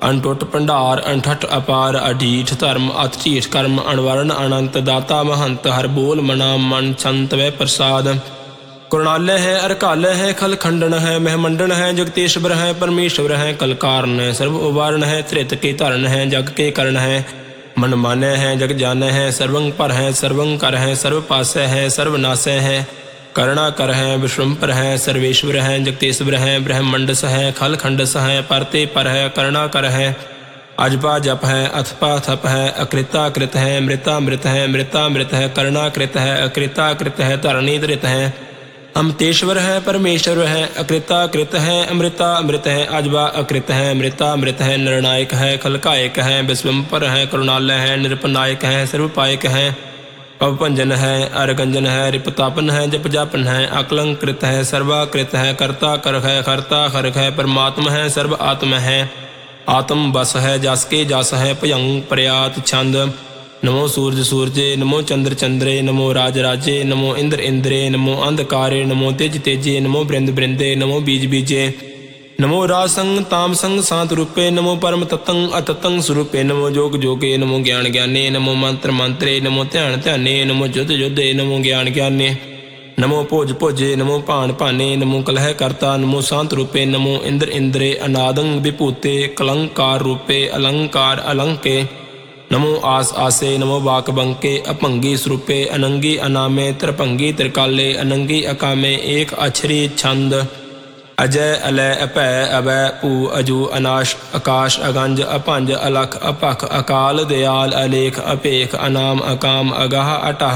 अनटुट भंडार अनठठ अपार अढीठ धर्म अत ढीठ कर्म अणवरण अनंत दाता महंत हर बोल मना मन संत वै प्रसाद कुरणालय है अरकालय है खल खंडन है महमंडन है जगतेश्वर है परमेश्वर है कल कारण है सर्व उवारण है त्रित के धरण है जग के करण है मन माने है जग जाने है सर्वं पर है सर्वं कर है सर्व पासै है सर्वनाशय है करुणा कर है विश्वम्पर है सर्वेश्वर है जगतेश्वर है ब्रह्मंडस है खल खंडस है परते पर है करुणा कर है अजपा जप है अथपा थप है अकृता कृत है मृता मृत है मृता मृत है करुणा कृत है अकृता कृत है धरणी धृत है अमतेश्वर है परमेश्वर है अकृता कृत है अमृता अमृत है अजबा अकृत है मृता मृत है निर्णायक है खलकायक है विश्वम्पर है करुणालय है निरपनायक है सर्वपायक है पवभंजन है अरगंजन है रिपतापन है जप जापन है अकलंकृत है सर्वाकृत है कर्ता करख है कर्ता खरख है परमात्मा है सर्व आत्म है आत्म बस है जस के जस है भयंग प्रयात छंद नमो सूरज सूरजे नमो चंद्र चंद्रे नमो राज राजे नमो इंद्र इंद्रे नमो अंधकारे नमो तेज तेजे नमो बृंद बृंदे नमो बीज बीजे नमो रासंग तामसंग शांत रूपे नमो परम तत्तं अततं स्वरूपे नमो जोग जोगे नमो ज्ञान ज्ञाने नमो मंत्र मंत्रे नमो ध्यान ध्याने नमो युद्ध युद्धे नमो ज्ञान ज्ञाने नमो भोज भोजे नमो भान भाने नमो कलह करता नमो शांत रूपे नमो इंद्र इंद्रे अनादंग विभूते कलंकार रूपे अलंकार अलंके नमो आस आसे नमो वाक बंके अपंगी स्वरूपे अनंगी अनामे त्रिभंगी त्रिकाले अनंगी अकामे एक अक्षरी छंद अजय अलय अपै अवै पू अजू अनाश आकाश अगंज अपंज अलख अपख अकाल दयाल अलेख अपेख अनाम अकाम अगाह अटाह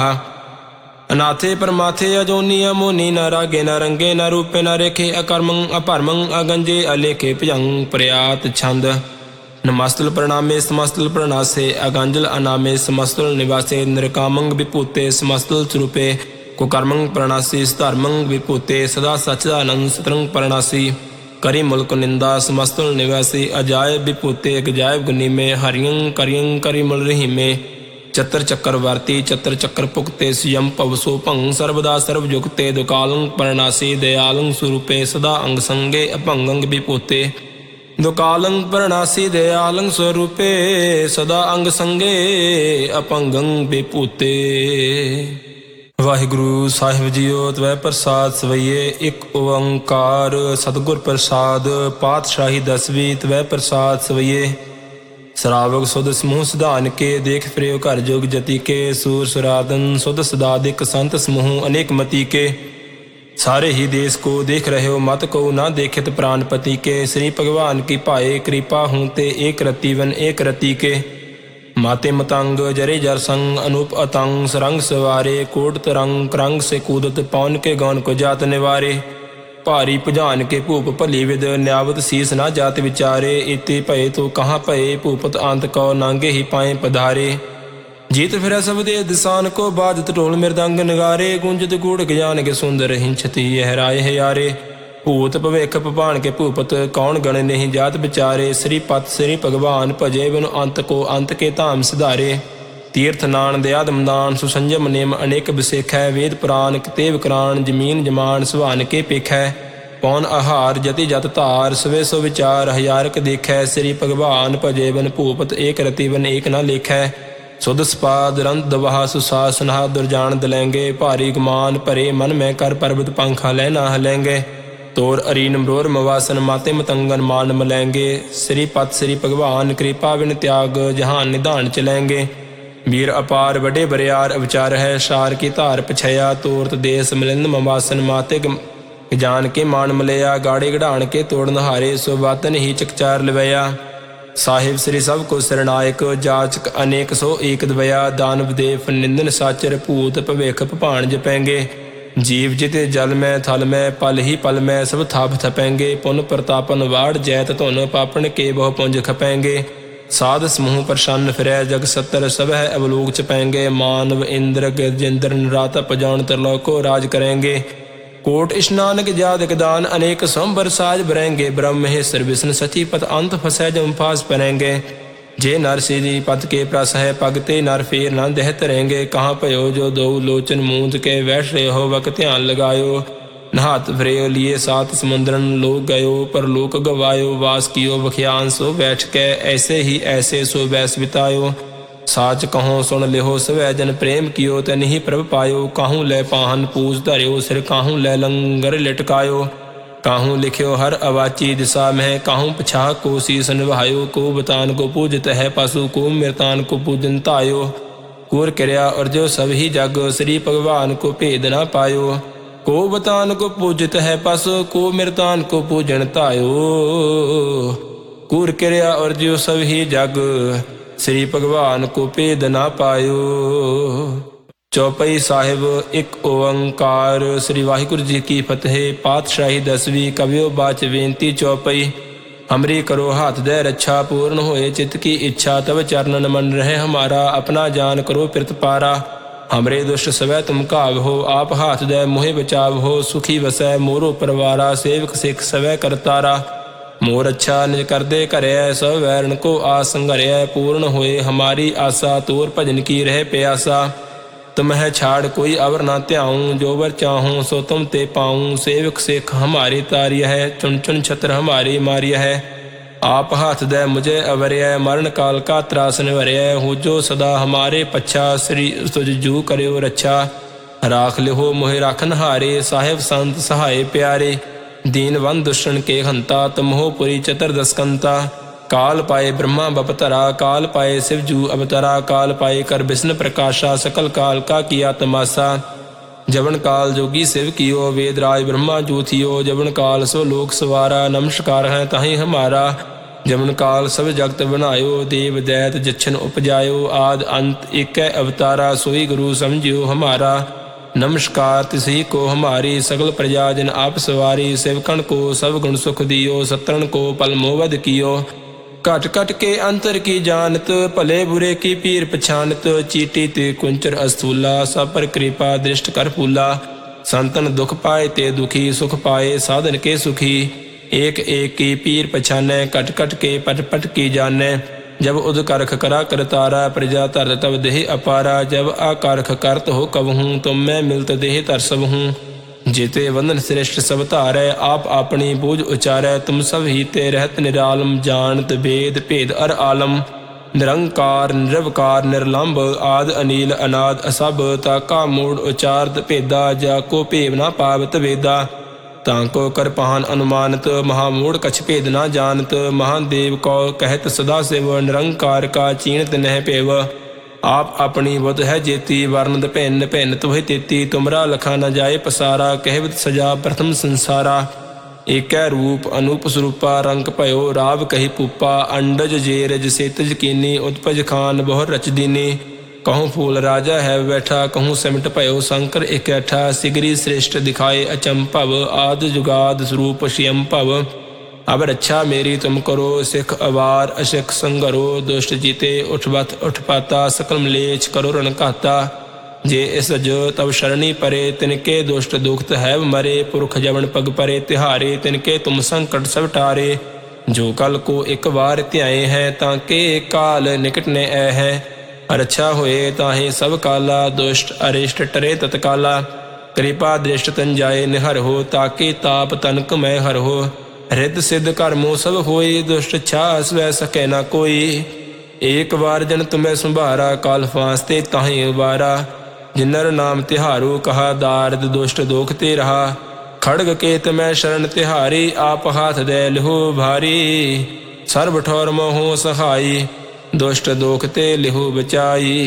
अनाथे परमाथे अजोनी अमोनी न रागे न रंगे न रूपे न रेखे अकर्मं अपरमं अगंजे अलेखे भजंग प्रयात छंद नमस्तुल प्रणामे समस्तुल प्रणासे अगंजल अनामे समस्तुल निवासे निरकामंग विभूते समस्तुल स्वरूपे कुकर्मं प्रणासी धर्मं विभूते सदा सच्चिदानंद सतरंग प्रणासी करी मुल्क निंदा समस्तुल निवासी अजायब विभूते गजायब गुनी में हरियं करियं करी मुल रही में चतर चक्रवर्ती चतर चक्र पुक्ते सियम पवसो भंग सर्वदा सर्वयुक्ते दुकालं प्रणासी दयालं स्वरूपे सदा अंग संगे अपंगंग विभूते दुकालं प्रणासी दयालं स्वरूपे सदा अंग संगे अपंगंग विभूते। वाहिगुरु साहिब जीओ त्वै प्रसाद सवैये एक ओंकार सतगुर प्रसाद पातशाही दसवीं त्वै प्रसाद सवैये श्रावक सुध समूह सिधान के देख फिरे घर जोग जति के सूर सुरादन सुध सदादिक संत समूह अनेक मति के सारे ही देश को देख रहे हो मत को ना देखित प्राणपति के श्री भगवान की पाए कृपा हूँ ते एक रतिवन एक रति के माते मतंग जरे जर संग अनूप अतंग सरंग सवारे कोट तरंग करंग से कूदत पौन के गौन को जात निवारे भारी भुजान के भूप भली विद न्यावत शीस ना जात विचारे इति भय तो कहाँ भय भूपत अंत को नांगे ही पाए पधारे जीत फिर सब दे दिसान को बाजत ढोल मृदंग नगारे गुंजत गूढ़ ज्ञान के सुंदर हिंचती यह राय है यारे भूत भविख भवान के भूपत कौन गण नहीं जात बिचारे श्री पत श्री भगवान भजे बिन अंत को अंत के धाम सिधारे तीर्थ नान दयादम दान सुसंजम नेम अनेक बिसेख है वेद पुराण किते विकरान जमीन जमान सुहान के पेख है पौन आहार जति जत धार सवे सो विचार हजारक देखै श्री भगवान भजे बिन भूपत एक रति बन एक न लेखै सुध सपाद रंत दवाह सुशासना दुर्जान दिलेंगे भारी गुमान भरे मन में कर पर्वत पंखा लहना हलेंगे तोर अरीन मरोर मवासन माते मतंगन मान मलेंगे श्री पत श्री भगवान कृपा बिन त्याग जहान निधान चलेंगे वीर अपार बड़े बरियार अवचार है सार की धार पछया तोरत देश मिलिंद मवासन माते जान के मान मलया गाड़े गढ़ान के तोड़ नहारे सो वातन ही चकचार लवया साहिब श्री सब को शरणायक जाचक अनेक सो एक दवया दानव देव निंदन साचर भूत भविख भाण जपेंगे जीव जिते जल में थल में पल ही पल में सब थाप थपेंगे पुन प्रतापन वाड़ जैत धुन पापन के बहु पुंज खपेंगे साध समूह प्रसन्न फिरै जग सत्तर सब है अवलोक चपेंगे मानव इंद्र गजेंद्र नराता पजान त्रिलोको राज करेंगे कोट स्नानक जादक दान अनेक संबर साज भरेंगे ब्रह्म हे सर्विष्ण सची पत अंत फसै जम फास परेंगे जे नर श्री पद के प्रस है पगते नर फेर न दह तरेंगे कहाँ पयो जो दो लोचन मूंद के वैठ रहे हो वक ध्यान लगायो नहात भरे लिए सात समुद्रन लोक गयो पर लोक गवायो वास कियो बखियान सो बैठ के ऐसे ही ऐसे सो बैस बितायो साच कहो सुन लिहो सवै जन प्रेम कियो तन ही प्रभ पायो काहूँ लै पाहन पूज धर्यो सिर काहूँ लै लंगर लटकायो काहूँ लिख्यो हर अवाची दिशा में काहूँ पछा को शीस निभायो को बतान को पूजत है पशु को मृतान को पूजन तायो कूर क्रिया और जो सब ही जग श्री भगवान को भेद न पायो को बतान को पूजित है पशु को मृतान को पूजन तायो कूर क्रिया और जो सब ही जग श्री भगवान को भेद ना पायो। चौपाई साहिब एक ओंकार। श्री वाहिगुरु जी की फतेह। पातशाही दसवीं। कवियो बाच बेनती चौपाई। हमरी करो हाथ दे रक्षा पूर्ण होए चित्त की इच्छा तब चरणन मन रहे हमारा अपना जान करो पिरत पारा हमरे दुष्ट सवै तुम काव हो आप हाथ दे मोहे बचाव हो सुखी वसै मोरो परवारा सेवक सिख सवै करतारा मोर अच्छा निज कर दे करे सब वैरण को आस संघर्य पूर्ण होए हमारी आशा तोर भजन की रह प्यासा तुम्हें छाड़ कोई अवर ना त्याऊं जो वर चाहूं सो तुम ते पाऊं सेवक सिख हमारी तार्य है चुन चुन छत्र हमारी मार्य है आप हाथ दे मुझे अवर्य मरण काल का त्रास निवर्य हो जो सदा हमारे पच्छा श्री तुझ जू करो रक्षा राख लिहो मोहि राखन हारे साहिब संत सहाय प्यारे दीन वन दुष्टन के हंता तुम हो पुरी चतुर्दस्कंता काल पाए ब्रह्मा बपतरा काल पाए शिवजू अवतरा काल पाए कर विष्णु प्रकाशा सकल काल का किया तमाशा जवन काल जोगी शिव कियो वेदराज ब्रह्मा जू थियो जवन काल सो लोक सवारा नमस्कार है ताहि हमारा जवन काल सब जगत बनायो देव दैत जच्छन उपजायो आद अंत एक अवतारा सोई गुरु समझियो हमारा नमस्कार तिसी को हमारी सकल प्रजा जन आप सवारी सेवकन को सब गुण सुख दियो सत्रण को पल मोवद कियो कट कट के अंतर की जानत भले बुरे की पीर पछानत चीटी ते कुंचर अस्थूला सब पर कृपा दृष्ट कर फूला संतन दुख पाए ते दुखी सुख पाए साधन के सुखी एक एक की पीर पछाने कट कट के पट पट की जाने जब उद करख करा करतारा प्रजा तर तब देह अपारा जब आकारख करत हो कब हूँ तुम मैं मिलत देह तर सब हूँ जेते वंदन श्रेष्ठ सब धारै आप अपनी बूझ उचारै तुम सब ही ते रहत निरालम जानत वेद भेद अर आलम निरंकार निरवकार निर्लंब आद अनील अनाद असब ताका मूड उचारत भेदा जाको भेव ना पावत वेदा ताको कर पहान अनुमानत महामूढ़ कछ भेद ना जानत महादेव को कहत सदा शिव निरंकार का चीणत नह पेव आप अपनी बुध है जेती वर्णद भिन्न भिन्न तुहे तेती तुमरा लखा न जाए पसारा कहवत सजा प्रथम संसारा एक रूप अनूप स्वरूपा रंग भयो राव कही पूपा अंडज जेरज सेतज कीनी उत्पज खान बहुर रच दीनी कहूँ फूल राजा है बैठा कहूँ सिमट भयो शंकर इकैठा सिगरी श्रेष्ठ दिखाए अचंभव आद जुगाद स्वरूप श्यम भव अब रक्षा मेरी तुम करो सिख अवार अशिख संगरो दुष्ट जीते उठबथ उठपाता सकल मलेच करो रण कहता जे इस जो तब शरणी परे तिनके दुष्ट दुखत है मरे पुरख जवन पग परे तिहारे तिनके तुम संकट सब टारे जो कल को एक बार त्याए हैं ताके काल निकट ने ऐ है रक्षा होए ताहे सब काला दुष्ट अरिष्ट टरे तत्काला कृपा दृष्ट तन जाए निहर हो ताके ताप तनक मैं हर हो हृद सिद्ध कर्मो सब होई दुष्ट छास वै सके न कोई एक बार जन तुम्हें संभारा काल फांसते ताहि उबारा जिनर नाम तिहारू कहा दारद दुष्ट दोख ते रहा खड़ग केत मैं शरण तिहारी आप हाथ दे लिहो भारी सर्व ठौर मोहो सहाई दुष्ट दोख ते लिहो बचाई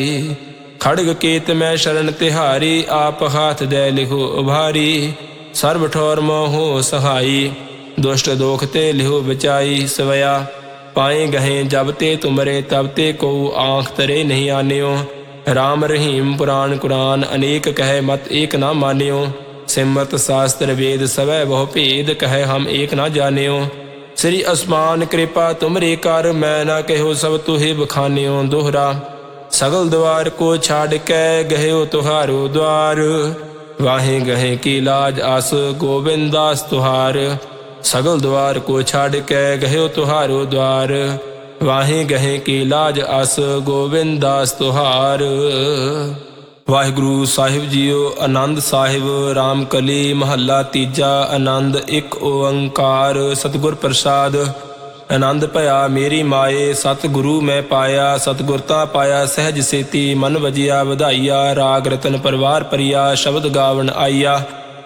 खड़ग केत मैं शरण तिहारी आप हाथ दे लिहो भारी सर्व ठौर मोहो सहाई दुष्ट दोख ते लिहो बचाई सवया पाए गहे जब ते तुमरे तब ते को आँख तरे नहीं आन्यो राम रहीम पुराण कुरान अनेक कहे मत एक ना मान्यो सिमरत शास्त्र वेद सवै बहु भेद कहे हम एक ना जान्यो श्री आसमान कृपा तुमरे कर मैं ना कहो सब तुहे बखान्यो दोहरा सगल द्वार को छाड़ के गयो तुहारो द्वार वाहे गहे की लाज आस गोविंदास तुहार सगल द्वार को छाड़ के गयो तुहारो द्वार वाहे गहे की लाज आस गोविंदास तुहार। ਵਾਹਿਗੁਰੂ ਸਾਹਿਬ ਜੀਓ। ਆਨੰਦ ਸਾਹਿਬ ਰਾਮ ਕਲੀ ਮਹੱਲਾ ਤੀਜਾ। ਆਨੰਦ ਇੱਕ ਓੰਕਾਰ ਸਤਿਗੁਰ ਪ੍ਰਸਾਦ। ਆਨੰਦ ਭਇਆ ਮੇਰੀ ਮਾਏ ਸਤਿਗੁਰੂ ਮੈਂ ਪਾਇਆ। ਸਤਿਗੁਰਤਾ ਪਾਇਆ ਸਹਿਜ ਸੇਤੀ ਮਨ ਵਜਿਆ ਵਧਾਈਆ। ਰਾਗ ਰਤਨ ਪਰਵਾਰ ਪਰਿਆ ਸ਼ਬਦ ਗਾਵਣ ਆਈਆ।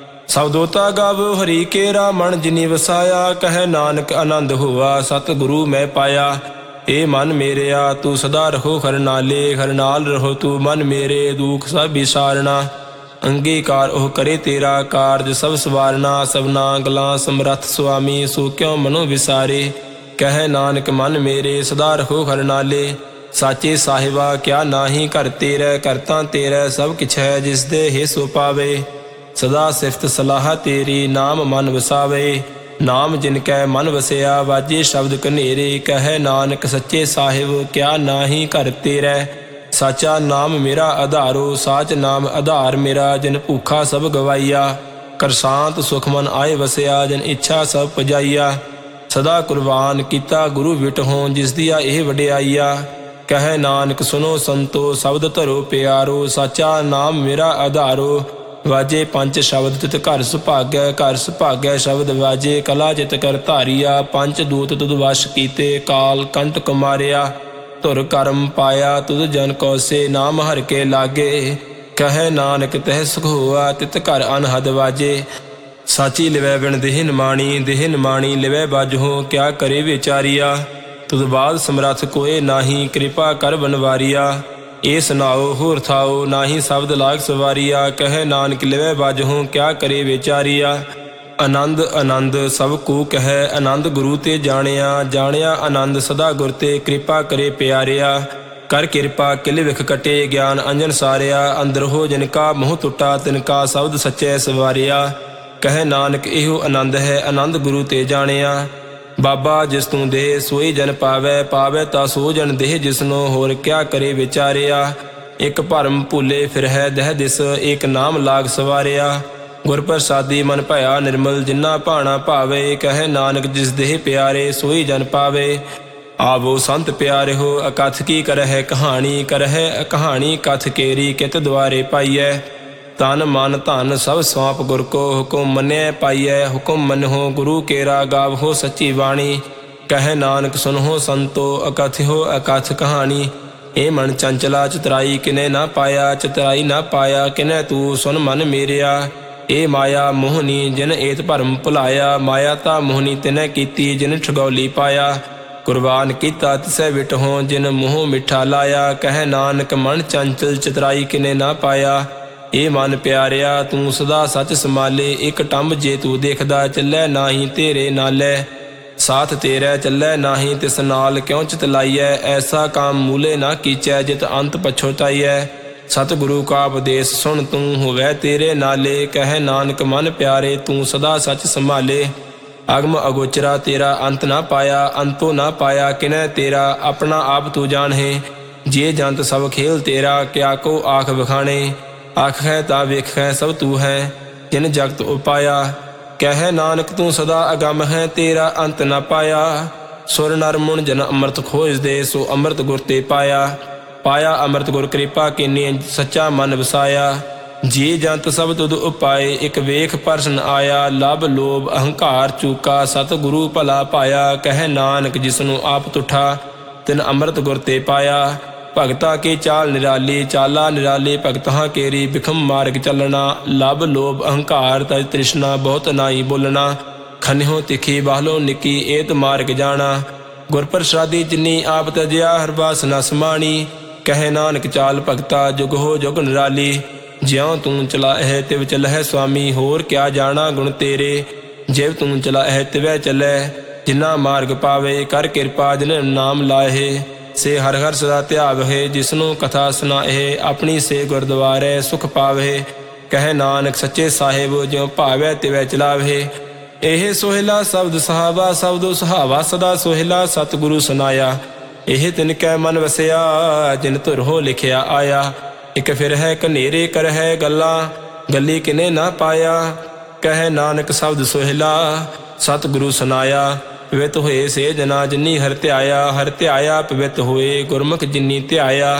ਸਬਦੋਤਾ ਗਾਵੋ ਹਰੀ ਕੇਰਾ ਮਨ ਜਿਨੀ ਵਸਾਇਆ। ਕਹਿ ਨਾਨਕ ਆਨੰਦ ਹੋਆ ਸਤਿਗੁਰੂ ਮੈਂ ਪਾਇਆ। ਏ ਮਨ ਮੇਰਿਆ ਤੂੰ ਸਦਾ ਰਹੋ ਹਰ ਨਾਲੇ। ਹਰ ਨਾਲ ਰਹੋ ਤੂੰ ਮਨ ਮੇਰੇ ਦੁਖ ਸਭ ਵਿਸਾਰਨਾ। ਅੰਗੀਕਾਰ ਉਹ ਕਰੇ ਤੇਰਾ ਕਾਰਜ ਸਭ ਸਵਾਰਨਾ। ਸਭਨਾ ਗਲਾਂ ਸਮਰੱਥ ਸੁਆਮੀ ਸੋ ਕਿਉ ਮਨੋ ਵਿਸਾਰੇ। ਕਹਿ ਨਾਨਕ ਮਨ ਮੇਰੇ ਸਦਾ ਰਹੋ ਹਰ ਨਾਲੇ। ਸਾਚੇ ਸਾਹਿਬਾ ਕਿਆ ਨਾਹੀ ਘਰ ਤੇਰੇ ਕਰਤਾ ਤੇਰੇ ਸਭ ਕਿਛ ਹੈ ਜਿਸ ਦੇ ਹੇ ਸੋ ਪਾਵੇ। ਸਦਾ ਸਿਫਤ ਸਲਾਹ ਤੇਰੀ ਨਾਮ ਮਨ ਵਸਾਵੇ। ਨਾਮ ਜਿਨ ਕੈ ਮਨ ਵਸਿਆ ਵਾਜੇ ਸ਼ਬਦ ਕਨੇਰੇ। ਕਹਿ ਨਾਨਕ ਸੱਚੇ ਸਾਹਿਬ ਕਿਆ ਨਾਹੀ ਘਰ ਤੇਰੇ। ਸਾਚਾ ਨਾਮ ਮੇਰਾ ਆਧਾਰੋ ਸਾਚ ਨਾਮ ਆਧਾਰ ਮੇਰਾ। ਜਿਨ ਭੂਖਾ ਸਭ ਗਵਾਈਆ ਕਰਸਾਂਤ ਸੁਖ ਮਨ ਆਏ ਵਸਿਆ। ਜਿਨ ਇੱਛਾ ਸਭ ਪਜਾਈਆ ਸਦਾ ਕੁਰਬਾਨ ਕੀਤਾ ਗੁਰੂ ਵਿਟਹੋਂ ਜਿਸ ਦੀਆ ਇਹ ਵਡਿਆਈਆ। ਕਹਿ ਨਾਨਕ ਸੁਨੋ ਸੰਤੋ ਸ਼ਬਦ ਧਰੋ ਪਿਆਰੋ। ਸਾਚਾ ਨਾਮ ਮੇਰਾ ਆਧਾਰੋ ਵਾਜੇ ਪੰਜ ਸ਼ਬਦ ਤਿਤ ਘਰ ਸੁਭਾਗੈ। ਘਰ ਸੁਭਾਗੈ ਸ਼ਬਦ ਵਾਜੇ ਕਲਾ ਜਿਤ ਕਰ ਧਾਰੀਆ। ਪੰਜ ਦੂਤ ਤੁਧ ਵਸ਼ ਕੀਤੇ ਕਾਲ ਕੰਟਕ ਮਾਰਿਆ। ਧੁਰ ਕਰਮ ਪਾਇਆ ਤੁਧ ਜਨ ਕੌਸੇ ਨਾਮ ਹਰ ਕੇ ਲਾਗੇ। ਕਹਿ ਨਾਨਕ ਤਹਿ ਸੁਖ ਹੋਆ ਤਿਤ ਘਰ ਅਨਹਦ ਵਾਜੇ। ਸਾਚੀ ਲਿਵੈ ਬਿਨ ਦੇਹ ਨਿਮਾਣੀ ਦੇਹ ਨਿਮਾਣੀ ਲਿਵੈ ਬਾਝੋ। ਕਿਆ ਕਰੇ ਵਿਚਾਰੀਆ ਤੁਧ ਬਾਦ ਸਮਰੱਥ ਕੋਏ ਨਾਹੀ। ਕਿਰਪਾ ਕਰ ਬਨਵਾਰੀਆ ਇਹ ਸੁਨਾਓ ਹੋਰ ਥਾਓ ਨਾਹੀ ਸ਼ਬਦ ਲਾਗ ਸਵਾਰੀਆ। ਕਹਿ ਨਾਨਕ ਲਿਵੈ ਬਾਝੋ ਕਿਆ ਕਰੇ ਵਿਚਾਰੀਆ। ਆਨੰਦ ਆਨੰਦ ਸਭ ਕੂ ਕਹਿ ਆਨੰਦ ਗੁਰੂ ਤੇ ਜਾਣਿਆ। ਜਾਣਿਆ ਆਨੰਦ ਸਦਾ ਗੁਰ ਤੇ ਕਿਰਪਾ ਕਰੇ ਪਿਆਰਿਆ। ਕਰ ਕਿਰਪਾ ਕਿਲ ਵਿਖ ਕਟੇ ਗਿਆਨ ਅੰਜਨ ਸਾਰਿਆ। ਅੰਦਰ ਹੋ ਜਿਨ ਕਾ ਮੋਹ ਟੁੱਟਾ ਤਿਨ ਕਾ ਸ਼ਬਦ ਸੱਚੈ ਸਵਾਰਿਆ। ਕਹਿ ਨਾਨਕ ਇਹੋ ਆਨੰਦ ਹੈ ਆਨੰਦ ਗੁਰੂ ਤੇ ਜਾਣਿਆ। ਬਾਬਾ ਜਿਸ ਤੂੰ ਦੇਹ ਸੋਈ ਜਨ ਪਾਵੈ ਪਾਵੈ ਤਾ ਸੋ ਜਨ ਦੇਹ ਜਿਸਨੋ ਹੋਰ ਕਿਆ ਕਰੇ ਵਿਚਾਰਿਆ। ਇੱਕ ਭਰਮ ਭੁੱਲੇ ਫਿਰ ਹੈ ਦਹਿ ਦਿਸ ਇੱਕ ਨਾਮ ਲਾਗ ਸਵਾਰਿਆ। ਗੁਰ ਪ੍ਰਸਾਦੀ ਮਨ ਭਇਆ ਨਿਰਮਲ ਜਿਨਾ ਭਾਣਾ ਭਾਵੇ। ਕਹਿ ਨਾਨਕ ਜਿਸ ਦੇਹ ਪਿਆਰੇ ਸੋਈ ਜਨ ਪਾਵੇ। ਆਵੋ ਸੰਤ ਪਿਆਰੇ ਹੋ ਅਕਥ ਕੀ ਕਰਹਿ ਕਹਾਣੀ। ਕਰਹਿ ਕਹਾਣੀ ਕਥ ਕੇਰੀ ਕਿਤ ਦੁਆਰੇ ਪਾਈਐ। ਤਨ ਮਨ ਧਨ ਸਭ ਸੌਂਪ ਗੁਰ ਕੋ ਹੁਕਮ ਮੰਨਿਐ ਪਾਈਐ। ਹੁਕਮ ਮੰਨਹੁ ਗੁਰੂ ਕੇਰਾ ਗਾਵਹੁ ਸੱਚੀ ਬਾਣੀ। ਕਹਿ ਨਾਨਕ ਸੁਨਹੁ ਸੰਤੋ ਅਕਥਿਓ ਅਕਥ ਕਹਾਣੀ। ਇਹ ਮਨ ਚੰਚਲਾ ਚਤਰਾਈ ਕਿਨੇ ਨਾ ਪਾਇਆ। ਚਤਰਾਈ ਨਾ ਪਾਇਆ ਕਿਨੇ ਤੂੰ ਸੁਨ ਮਨ ਮੇਰਿਆ। ਇਹ ਮਾਇਆ ਮੋਹਨੀ ਜਿਨ ਏਤ ਭਰਮ ਭੁਲਾਇਆ। ਮਾਇਆ ਤਾ ਮੋਹਨੀ ਤਿਨੈ ਕੀਤੀ ਜਿਨ ਠਗੌਲੀ ਪਾਇਆ। ਕੁਰਬਾਨ ਕੀਤਾ ਤਿਸੈ ਵਿਟਹੋਂ ਜਿਨ ਮੋਹ ਮਿੱਠਾ ਲਾਇਆ। ਕਹਿ ਨਾਨਕ ਮਨ ਚੰਚਲ ਚਤਰਾਈ ਕਿਨੇ ਨਾ ਪਾਇਆ। ਇਹ ਮਨ ਪਿਆਰਿਆ ਤੂੰ ਸਦਾ ਸੱਚ ਸੰਭਾਲੇ। ਇੱਕ ਟੰਬ ਜੇ ਤੂੰ ਦੇਖਦਾ ਚੱਲੈ ਨਾਹੀ ਤੇਰੇ ਨਾਲੇ। ਸਾਥ ਤੇਰੇ ਚੱਲੈ ਨਾਹੀ ਤਿਸ ਨਾਲ ਕਿਉ ਚਿਤ ਲਾਈਐ। ਐਸਾ ਕਾਮ ਮੂਲੇ ਨਾ ਕੀਚੈ ਜਿਤ ਅੰਤ ਪਛੋਤਾਈਐ। ਸਤਿਗੁਰੂ ਕਾ ਉਪਦੇਸ਼ ਸੁਣ ਤੂੰ ਹੋਵੈ ਤੇਰੇ ਨਾਲੇ। ਕਹਿ ਨਾਨਕ ਮਨ ਪਿਆਰੇ ਤੂੰ ਸਦਾ ਸੱਚ ਸੰਭਾਲੇ। ਅਗਮ ਅਗੋਚਰਾ ਤੇਰਾ ਅੰਤ ਨਾ ਪਾਇਆ। ਅੰਤੋ ਨਾ ਪਾਇਆ ਕਿਨੈ ਤੇਰਾ ਆਪਣਾ ਆਪ ਤੂੰ ਜਾਣਹਿ। ਜੇ ਜੰਤ ਸਭ ਖੇਲ ਤੇਰਾ ਕਿਆ ਕੋ ਆਖ ਵਿਖਾਣੇ। ਆਖੈ ਤਾ ਵੇਖੈ ਸਭ ਤੂੰ ਹੈ ਜਿਨ ਜਗਤ ਉਪਾਇਆ। ਕਹਿ ਨਾਨਕ ਤੂੰ ਸਦਾ ਅਗੰਮ ਹੈ ਤੇਰਾ ਅੰਤ ਨਾ ਪਾਇਆ। ਸੁਰ ਨਰ ਮੁਨ ਜਨ ਅੰਮ੍ਰਿਤ ਖੋਜਦੇ ਸੋ ਅੰਮ੍ਰਿਤ ਗੁਰ ਤੇ ਪਾਇਆ। ਪਾਇਆ ਅੰਮ੍ਰਿਤ ਗੁਰ ਕਿਰਪਾ ਕੀਨੀ ਸੱਚਾ ਮਨ ਵਸਾਇਆ। ਜੀ ਜੰਤ ਸਭ ਤੁਧ ਉਪਾਏ ਇੱਕ ਵੇਖ ਪਰਸਨ ਆਇਆ। ਲਭ ਲੋਭ ਅਹੰਕਾਰ ਚੂਕਾ ਸਤਿਗੁਰੂ ਭਲਾ ਪਾਇਆ। ਕਹਿ ਨਾਨਕ ਜਿਸਨੂੰ ਆਪ ਤੁਠਾ ਤਿਨ ਅੰਮ੍ਰਿਤ ਗੁਰ ਤੇ ਪਾਇਆ। ਭਗਤਾ ਕੀ ਚਾਲ ਨਿਰਾਲੀ ਚਾਲਾ ਨਿਰਾਲੀ ਭਗਤਾਂ ਕੇਰੀ ਬਿਖਮ ਮਾਰਗ ਚੱਲਣਾ। ਲਭ ਲੋਭ ਅਹੰਕਾਰ ਤਜ ਤ੍ਰਿਸ਼ਨਾ ਬਹੁਤ ਨਾਈ ਬੋਲਣਾ। ਖਨਿਓ ਤਿੱਖੀ ਬਾਹਲੋ ਨਿੱਕੀ ਏਤ ਮਾਰਗ ਜਾਣਾ। ਗੁਰ ਪ੍ਰਸਾਦੀ ਜਿਨੀ ਆਪ ਤਜਿਆ ਹਰ ਬਾਸਨਾ ਸਮਾਣੀ। ਕਹਿ ਨਾਨਕ ਚਾਲ ਭਗਤਾ ਜੁਗ ਹੋ ਜੁਗ ਨਿਰਾਲੀ। ਜਿਉ ਤੂੰ ਚਲਾਹਿ ਤਿਵ ਚਲਹਿ ਸੁਆਮੀ ਹੋਰ ਕਿਆ ਜਾਣਾ ਗੁਣ ਤੇਰੇ। ਜਿਵ ਤੂੰ ਚਲਾਹਿ ਤਿਵੈ ਚੱਲੈ ਜਿਨਾ ਮਾਰਗ ਪਾਵੇ। ਕਰ ਕਿਰਪਾ ਜਿਨ ਨਾਮ ਲਾਹੇ ਸੇ ਹਰ ਹਰ ਸਦਾ ਧਿਆਵਹਿ। ਜਿਸਨੂੰ ਕਥਾ ਸੁਨਾਏ ਆਪਣੀ ਸੇ ਗੁਰਦੁਆਰੇ ਸੁਖ ਪਾਵੇ। ਕਹਿ ਨਾਨਕ ਸੱਚੇ ਸਾਹਿਬ ਜਿਉ ਭਾਵੈ ਤਿਵੈ ਚਲਾਵੇ। ਇਹ ਸੋਹਿਲਾ ਸ਼ਬਦ ਸਹਾਵਾ ਸ਼ਬਦੋ ਸੁਹਾਵਾ ਸਦਾ ਸੋਹਿਲਾ ਸਤਿਗੁਰੂ ਸੁਨਾਇਆ। ਇਹ ਤਿਨ ਕੈ ਮਨ ਵਸਿਆ ਜਿਨ ਧੁਰ ਹੋ ਲਿਖਿਆ ਆਇਆ। ਇੱਕ ਫਿਰ ਹੈ ਕਨੇਰੇ ਕਰ ਹੈ ਗੱਲਾਂ ਗੱਲੀ ਕਿਨੇ ਨਾ ਪਾਇਆ। ਕਹਿ ਨਾਨਕ ਸ਼ਬਦ ਸੋਹਿਲਾ ਸਤਿਗੁਰੂ ਸੁਨਾਇਆ। ਪਵਿੱਤ ਹੋਏ ਸੇ ਜਨਾ ਜਿਨੀ ਹਰ ਧਿਆਇਆ। ਹਰ ਧਿਆਇਆ ਪਵਿੱਤ ਹੋਏ ਗੁਰਮੁਖ ਜਿਨੀ ਧਿਆਇਆ।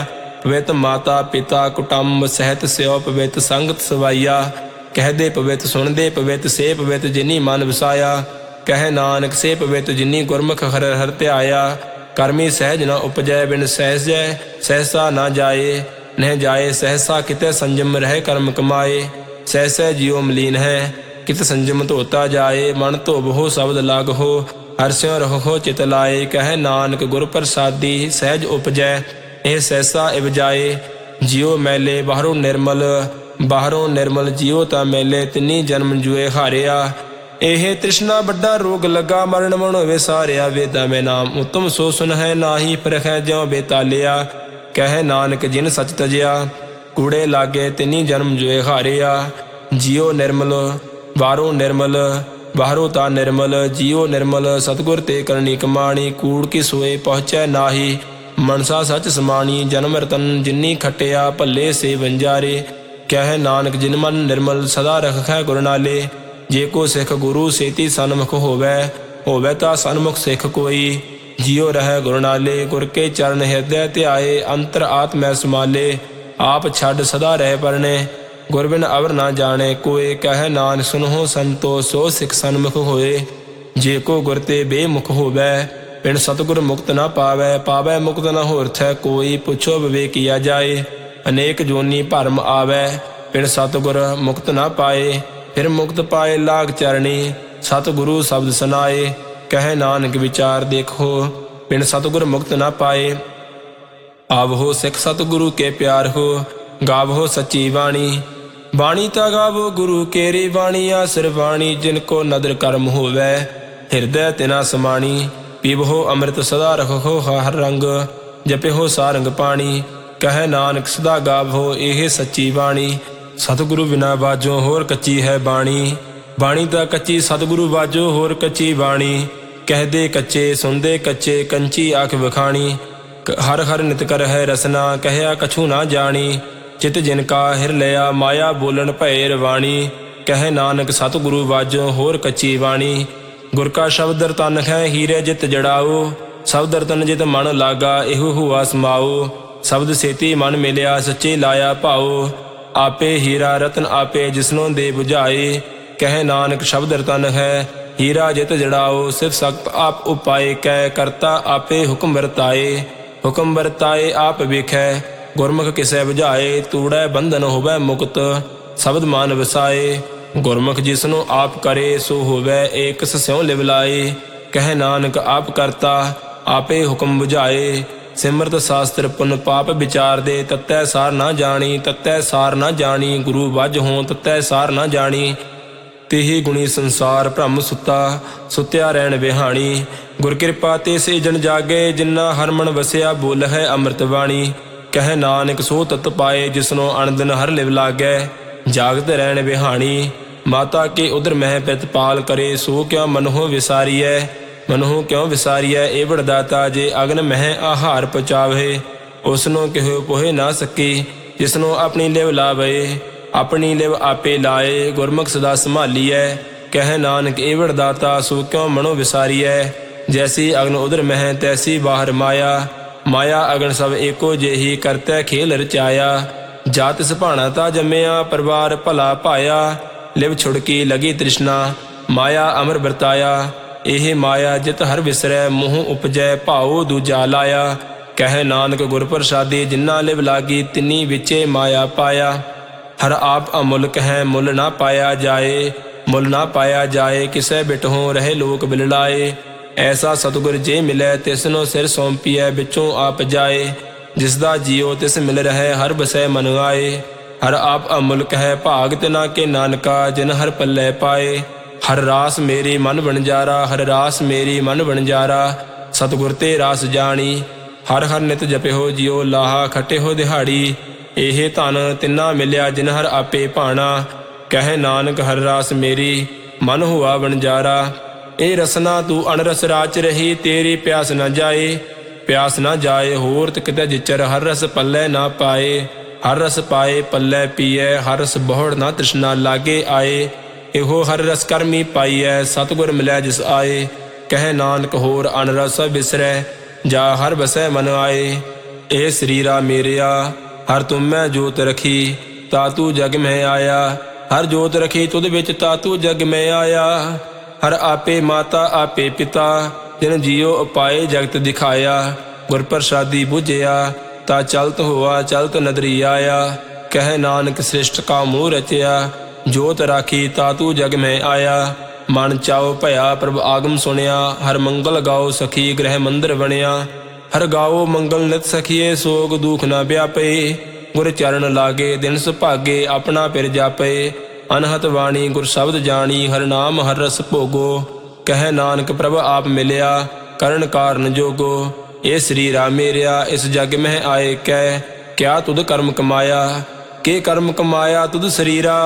ਪਵਿੱਤ ਮਾਤਾ ਪਿਤਾ ਕੁਟੰਬ ਸਹਿਤ ਸਿਓ ਪਵਿੱਤ ਸੰਗਤ ਸਵਾਈਆ। ਕਹਿਦੇ ਪਵਿੱਤ ਸੁਣਦੇ ਪਵਿੱਤ ਸੇ ਪਵਿੱਤ ਜਿਨੀ ਮਨ ਵਸਾਇਆ। ਕਹਿ ਨਾਨਕ ਸੇ ਪਵਿੱਤ ਜਿਨੀ ਗੁਰਮੁਖ ਹਰ ਹਰ ਧਿਆਇਆ। ਕਰਮੀ ਸਹਿਜ ਨ ਉਪਜੈ ਬਿਨ ਸਹਿਜੈ ਸਹਿਸਾ ਨਾ ਜਾਏ। ਨਹਿ ਜਾਏ ਸਹਿਸਾ ਕਿਤੇ ਸੰਜਮ ਰਹਿ ਕਰਮ ਕਮਾਏ। ਸਹਿਸੈ ਜਿਉ ਮਲੀਨ ਹੈ ਕਿਤ ਸੰਜਮ ਧੋਤਾ ਜਾਏ। ਮਨ ਧੋਬਹੁ ਸ਼ਬਦ ਲਾਗਹੁ ਹਰਿ ਸਿਉ ਰਹੋ ਚਿਤ ਲਾਏ। ਕਹਿ ਨਾਨਕ ਗੁਰ ਪ੍ਰਸਾਦੀ ਸਹਿਜ ਉਪਜੈ ਇਹ ਸਹਿਸਾ ਇਵ ਜਾਏ। ਜਿਉ ਮੈਲੇ ਬਾਹਰੋਂ ਨਿਰਮਲ ਬਾਹਰੋਂ ਨਿਰਮਲ ਜਿਉ ਤਾਂ ਮੈਲੇ ਤਿੰਨੀ ਜਨਮ ਜੁਏ ਹਾਰਿਆ। ਇਹ ਤ੍ਰਿਸ਼ਨਾ ਵੱਡਾ ਰੋਗ ਲੱਗਾ ਮਰਨ ਮਨੋ ਵਿਸਾਰਿਆ। ਵੇਦਾਂ ਮੈਂ ਨਾਮ ਉਤਮ ਸੋ ਸੁਨ ਹੈ ਨਾਹੀ ਪਰਖੈ ਜਿਉ ਬੇਤਾਲਿਆ। ਕਹਿ ਨਾਨਕ ਜਿਨ ਸਚ ਤਜਿਆ ਕੂੜੇ ਲਾਗੇ ਤਿੰਨੀ ਜਨਮ ਜੁਏ ਹਾਰਿਆ। ਜਿਉ ਨਿਰਮਲ ਬਾਹਰੋਂ ਨਿਰਮਲ ਬਾਹਰੋਂ ਤਾਂ ਨਿਰਮਲ ਜਿਉ ਨਿਰਮਲ ਸਤਿਗੁਰ ਤੇ ਕਰਨੀ ਕਮਾਣੀ। ਕੂੜ ਕੀ ਸੋਏ ਪਹੁੰਚੈ ਨਾਹੀ ਮਨਸਾ ਸਚ ਸਮਾਣੀ। ਜਨਮ ਰਤਨ ਜਿਨੀ ਖਟਿਆ ਭੱਲੇ ਸੇ ਵੰਜਾਰੇ। ਕਹਿ ਨਾਨਕ ਜਿਨ ਮਨ ਨਿਰਮਲ ਸਦਾ ਰਖੈ ਗੁਰ ਨਾਲੇ। ਜੇ ਕੋ ਸਿੱਖ ਗੁਰੂ ਸੇਤੀ ਸਨਮੁਖ ਹੋਵੈ ਹੋਵੈ ਤਾਂ ਸਨਮੁਖ ਸਿੱਖ ਕੋਈ। ਜਿਉ ਰਹਿ ਗੁਰ ਨਾਲੇ ਗੁਰ ਕੇ ਚਰਨ ਹਿਰਦੈ ਧਿਆਏ। ਅੰਤਰ ਆਤਮੈ ਸਮਾਲੇ ਆਪ ਛੱਡ ਸਦਾ ਰਹਿ ਪਰਨੇ। ਗੁਰ ਬਿਨ ਅਵਰ ਨਾ ਜਾਣੇ ਕੋਏ। ਕਹਿ ਨਾਨਕ ਸੁਨਹੁ ਸੰਤੋ ਸੋ ਸਿੱਖ ਸਨਮੁਖ ਹੋਏ। ਜੇ ਕੋ ਗੁਰ ਤੇ ਬੇਮੁਖ ਹੋਵੈ ਬਿਨ ਸਤਿਗੁਰ ਮੁਕਤ ਨਾ ਪਾਵੈ। ਪਾਵੈ ਮੁਕਤ ਨ ਹੋਰਥੈ ਕੋਈ ਪੁੱਛੋ ਵਿਵੇਕੀਆ ਜਾਏ। ਅਨੇਕ ਜੋਨੀ ਭਰਮ ਆਵੈ ਬਿਨ ਸਤਿਗੁਰ ਮੁਕਤ ਨਾ ਪਾਏ। ਫਿਰ ਮੁਕਤ ਪਾਏ ਲਾਗ ਚਰਣੀ ਸਤਿਗੁਰੂ ਸ਼ਬਦ ਸੁਨਾਏ। ਕਹਿ ਨਾਨਕ ਵਿਚਾਰ ਦੇਖੋ ਬਿਨ ਸਤਿਗੁਰ ਮੁਕਤ ਨਾ ਪਾਏ। ਆਵਹੋ ਸਿੱਖ ਸਤਿਗੁਰੂ ਕੇ ਪਿਆਰ ਹੋ ਗਾਵਹੋ ਸੱਚੀ ਬਾਣੀ। ਬਾਣੀ ਤਾਂ ਗਾਵੋ ਗੁਰੂ ਕੇਰੀ ਬਾਣੀ ਆਸਰ ਬਾਣੀ। ਜਿਨ ਕੋ ਨਦਰ ਕਰਮ ਹੋਵੈ ਹਿਰਦੈ ਤਿਨਾ ਸਮਾਣੀ। ਪੀਵਹੋ ਅੰਮ੍ਰਿਤ ਸਦਾ ਰਖੋ ਹਰ ਰੰਗ ਜਪਿਓ ਸਾਰੰਗ ਪਾਣੀ। ਕਹਿ ਨਾਨਕ ਸਦਾ ਗਾਵੋ ਇਹ ਸੱਚੀ ਬਾਣੀ। ਸਤਿਗੁਰੂ ਬਿਨਾ ਬਾਝੋਂ ਹੋਰ ਕੱਚੀ ਹੈ ਬਾਣੀ। ਬਾਣੀ ਤਾਂ ਕੱਚੀ ਸਤਿਗੁਰੂ ਬਾਝੋਂ ਹੋਰ ਕੱਚੀ ਬਾਣੀ। ਕਹਿਦੇ ਕੱਚੇ ਸੁਣਦੇ ਕੱਚੇ ਕੰਚੀ ਆਖ ਵਖਾਣੀ। ਹਰ ਹਰ ਨਿਤ ਕਰ ਹੈ ਰਸਨਾ ਕਹਿਆ ਕਛੂ ਨਾ ਜਾਣੀ। ਚਿਤ ਜਿਨ ਕਾ ਹਿਰ ਲਿਆ ਮਾਇਆ ਬੋਲਣ ਭੈ ਰਵਾਣੀ। ਕਹਿ ਨਾਨਕ ਸਤਿਗੁਰੂ ਬਾਝੋਂ ਹੋਰ ਕੱਚੀ ਬਾਣੀ। ਗੁਰ ਕਾ ਸ਼ਬਦ ਰਤਨ ਹੈ ਹੀਰੇ ਜਿਤ ਜੜਾਓ। ਸ਼ਬਦ ਰਤਨ ਜਿਤ ਮਨ ਲਾਗਾ ਇਹੋ ਹੁਆ ਸਮਾਓ। ਸ਼ਬਦ ਸੇਤੀ ਮਨ ਮਿਲਿਆ ਸੱਚੇ ਲਾਇਆ ਭਾਓ। ਆਪੇ ਹੀਰਾ ਰਤਨ ਆਪੇ ਜਿਸਨੋਂ ਦੇ ਬੁਝਾਏ। ਕਹਿ ਨਾਨਕ ਸ਼ਬਦ ਰਤਨ ਹੈ ਹੀਰਾ ਜਿਤ ਜੜਾਓ। ਸਿਫ ਸਖਤ ਆਪ ਉਪਾਏ ਕਹਿ ਕਰਤਾ ਆਪੇ ਹੁਕਮ ਵਰਤਾਏ। ਹੁਕਮ ਵਰਤਾਏ ਆਪ ਵੇਖੈ ਗੁਰਮੁਖ ਕਿਸੈ ਬੁਝਾਏ। ਤੂੜੈ ਬੰਧਨ ਹੋਵੈ ਮੁਕਤ ਸ਼ਬਦ ਮਾਨ ਵਸਾਏ। ਗੁਰਮੁਖ ਜਿਸਨੂੰ ਆਪ ਕਰੇ ਸੋ ਹੋਵੈ ਏਕ ਸਿਉ ਲਿਵ ਲਾਏ। ਕਹਿ ਨਾਨਕ ਆਪ ਕਰਤਾ ਆਪੇ ਹੁਕਮ ਬੁਝਾਏ। ਸਿਮਰਤ ਸ਼ਾਸਤਰ ਪੁਨ ਪਾਪ ਵਿਚਾਰ ਦੇ ਤਤੈ ਸਾਰ ਨਾ ਜਾਣੀ। ਤਤੈ ਸਾਰ ਨਾ ਜਾਣੀ ਗੁਰੂ ਵੱਜ ਹੋਂ ਤਤੈ ਸਾਰ ਨਾ ਜਾਣੀ। ਤੇਹੀ ਗੁਣੀ ਸੰਸਾਰ ਭ੍ਰਮ ਸੁੱਤਾ ਸੁੱਤਿਆ ਰਹਿਣ ਵਿਹਾਣੀ। ਗੁਰ ਕਿਰਪਾ ਤੇ ਸੇ ਜਨ ਜਾਗੇ ਜਿਨ੍ਹਾਂ ਹਰ ਮਨ ਵਸਿਆ ਬੋਲ ਹੈ ਅੰਮ੍ਰਿਤ ਬਾਣੀ। ਕਹਿ ਨਾਨਕ ਸੋ ਤਤ ਪਾਏ ਜਿਸਨੋਂ ਅਣਦਿਨ ਹਰ ਲਿਵ ਲਾਗੈ ਜਾਗਤ ਰਹਿਣ ਵਿਹਾਣੀ। ਮਾਤਾ ਕੇ ਉਦਰ ਮਹਿ ਪ੍ਰਤਪਾਲ ਕਰੇ ਸੋ ਕਿਉ ਮਨਹੁ ਵਿਸਾਰੀਐ। ਮਨਹੁ ਕਿਉ ਵਿਸਾਰੀਐ ਏ ਵਡਦਾਤਾ ਜੇ ਅਗਨ ਮਹਿ ਆਹਾਰ ਪਚਾਵੇ। ਉਸਨੂੰ ਕਿਹੋ ਪੋਹੇ ਨਾ ਸਕੀ ਜਿਸਨੂੰ ਆਪਣੀ ਲਿਵ ਲਾਵੇ। ਆਪਣੀ ਲਿਵ ਆਪੇ ਲਾਏ ਗੁਰਮੁਖ ਸਦਾ ਸੰਭਾਲੀਐ। ਕਹਿ ਨਾਨਕ ਏ ਵਡਦਾਤਾ ਸੋ ਕਿਉ ਮਨੋ ਵਿਸਾਰੀਐ। ਜੈਸੀ ਅਗਨ ਉਦਰ ਮਹਿ ਤੈਸੀ ਬਾਹਰ ਮਾਇਆ। ਮਾਇਆ ਅਗਨ ਸਭ ਏਕੋ ਜਿਹੀ ਕਰਤੈ ਖੇਲ ਰਚਾਇਆ। ਜਾ ਤਿਸ ਭਾਣਾ ਤਾ ਜੰਮਿਆ ਪਰਿਵਾਰ ਭਲਾ ਪਾਇਆ। ਲਿਵ ਛੁੜਕੀ ਲਗੀ ਤ੍ਰਿਸ਼ਨਾ ਮਾਇਆ ਅਮਰ ਵਰਤਾਇਆ। ਇਹ ਮਾਇਆ ਜਿਤ ਹਰ ਵਿਸਰੈ ਮੋਹ ਉਪਜੈ ਭਾਉ ਦੂਜਾ ਲਾਇਆ। ਕਹਿ ਨਾਨਕ ਗੁਰ ਪ੍ਰਸਾਦੀ ਜਿਨ੍ਹਾਂ ਲਿਵ ਲਾਗੀ ਤਿੰਨੀ ਵਿੱਚੇ ਮਾਇਆ ਪਾਇਆ। ਹਰ ਆਪ ਅਮੁਲਕ ਹੈ ਮੁੱਲ ਨਾ ਪਾਇਆ ਜਾਏ। ਮੁੱਲ ਨਾ ਪਾਇਆ ਜਾਏ ਕਿਸੈ ਬਿਟਹੁ ਰਹੇ ਲੋਕ ਬਿਲਲਾਏ। ਐਸਾ ਸਤਿਗੁਰ ਜੇ ਮਿਲੈ ਤਿਸਨੋ ਸਿਰ ਸੌਂਪੀਐ ਵਿੱਚੋਂ ਆਪ ਜਾਏ। ਜਿਸ ਦਾ ਜੀਉ ਤਿਸ ਮਿਲ ਰਹਿ ਹਰ ਬਸੈ ਮਨ ਆਏ। ਹਰ ਆਪ ਅਮੁਲਕ ਹੈ ਭਾਗ ਤਿਨਾ ਕੇ ਨਾਨਕਾ ਜਿਨ ਹਰ ਪੱਲੇ ਪਾਏ। ਹਰ ਰਾਸ ਮੇਰੀ ਮਨ ਵਣਜਾਰਾ ਹਰ ਰਾਸ ਮੇਰੀ ਮਨ ਵਣਜਾਰਾ। ਸਤਿਗੁਰ ਤੇ ਰਾਸ ਜਾਣੀ ਹਰ ਹਰ ਨਿਤ ਜਪਿਓ ਜਿਉ ਲਾਹਾ ਖਟਿਓ ਦਿਹਾੜੀ। ਇਹ ਧਨ ਤਿੰਨਾ ਮਿਲਿਆ ਜਿਨ ਹਰ ਆਪੇ ਭਾਣਾ। ਕਹਿ ਨਾਨਕ ਹਰ ਰਾਸ ਮੇਰੀ ਮਨ ਹੁਆ ਵਣਜਾਰਾ। ਇਹ ਰਸਨਾ ਤੂੰ ਅਣਰਸ ਰਾਚ ਰਹੀ ਤੇਰੀ ਪਿਆਸ ਨਾ ਜਾਏ। ਪਿਆਸ ਨਾ ਜਾਏ ਹੋਰ ਕਿਤੇ ਜਿਚਰ ਹਰ ਰਸ ਪੱਲੇ ਨਾ ਪਾਏ। ਹਰ ਰਸ ਪਾਏ ਪੱਲੇ ਪੀਐ ਹਰ ਰਸ ਬਹੁੜ ਨਾ ਤ੍ਰਿਸ਼ਨਾ ਲਾਗੇ ਆਏ। ਇਹੋ ਹਰ ਰਸ ਕਰਮੀ ਪਾਈਐ ਸਤਿਗੁਰ ਮਿਲਿਆ ਜਿਸ ਆਏ। ਕਹਿ ਨਾਨਕ ਹੋਰ ਅਨਰਸ ਵਿਸਰੈ ਜਾ ਹਰ ਬਸੈ ਮਨ ਆਏ। ए शरीरा मेरिया हर तुम मैं जोत रखी तातू जग में आया। हर जोत रखी तुद विच तातू जग में आया। हर आपे माता आपे पिता जिन जियो उपाए जगत दिखाया। गुर प्रसादी बुझिया ता चलत हुआ चलत नदरी आया। कह नानक श्रेष्ठ का मुँह रचया जोत राखी तातू जग में आया। मन चाओ भया प्रभ आगम सुनिया हर मंगल गाओ सखी गृह मंदिर बनिया। हर गाओ मंगल नित सखिए सोग दुख न व्यापे। गुर चरण लागे दिन सुभागे अपना पिर जापे। अनहत वाणी गुर शब्द जानी हर नाम हर रस भोगो। कह नानक प्रभ आप मिलिया करण कारण जोगो। ये शरीरा मेरिया इस जग में आए कै क्या तुद कर्म कमाया। के कर्म कमाया तुद शरीरा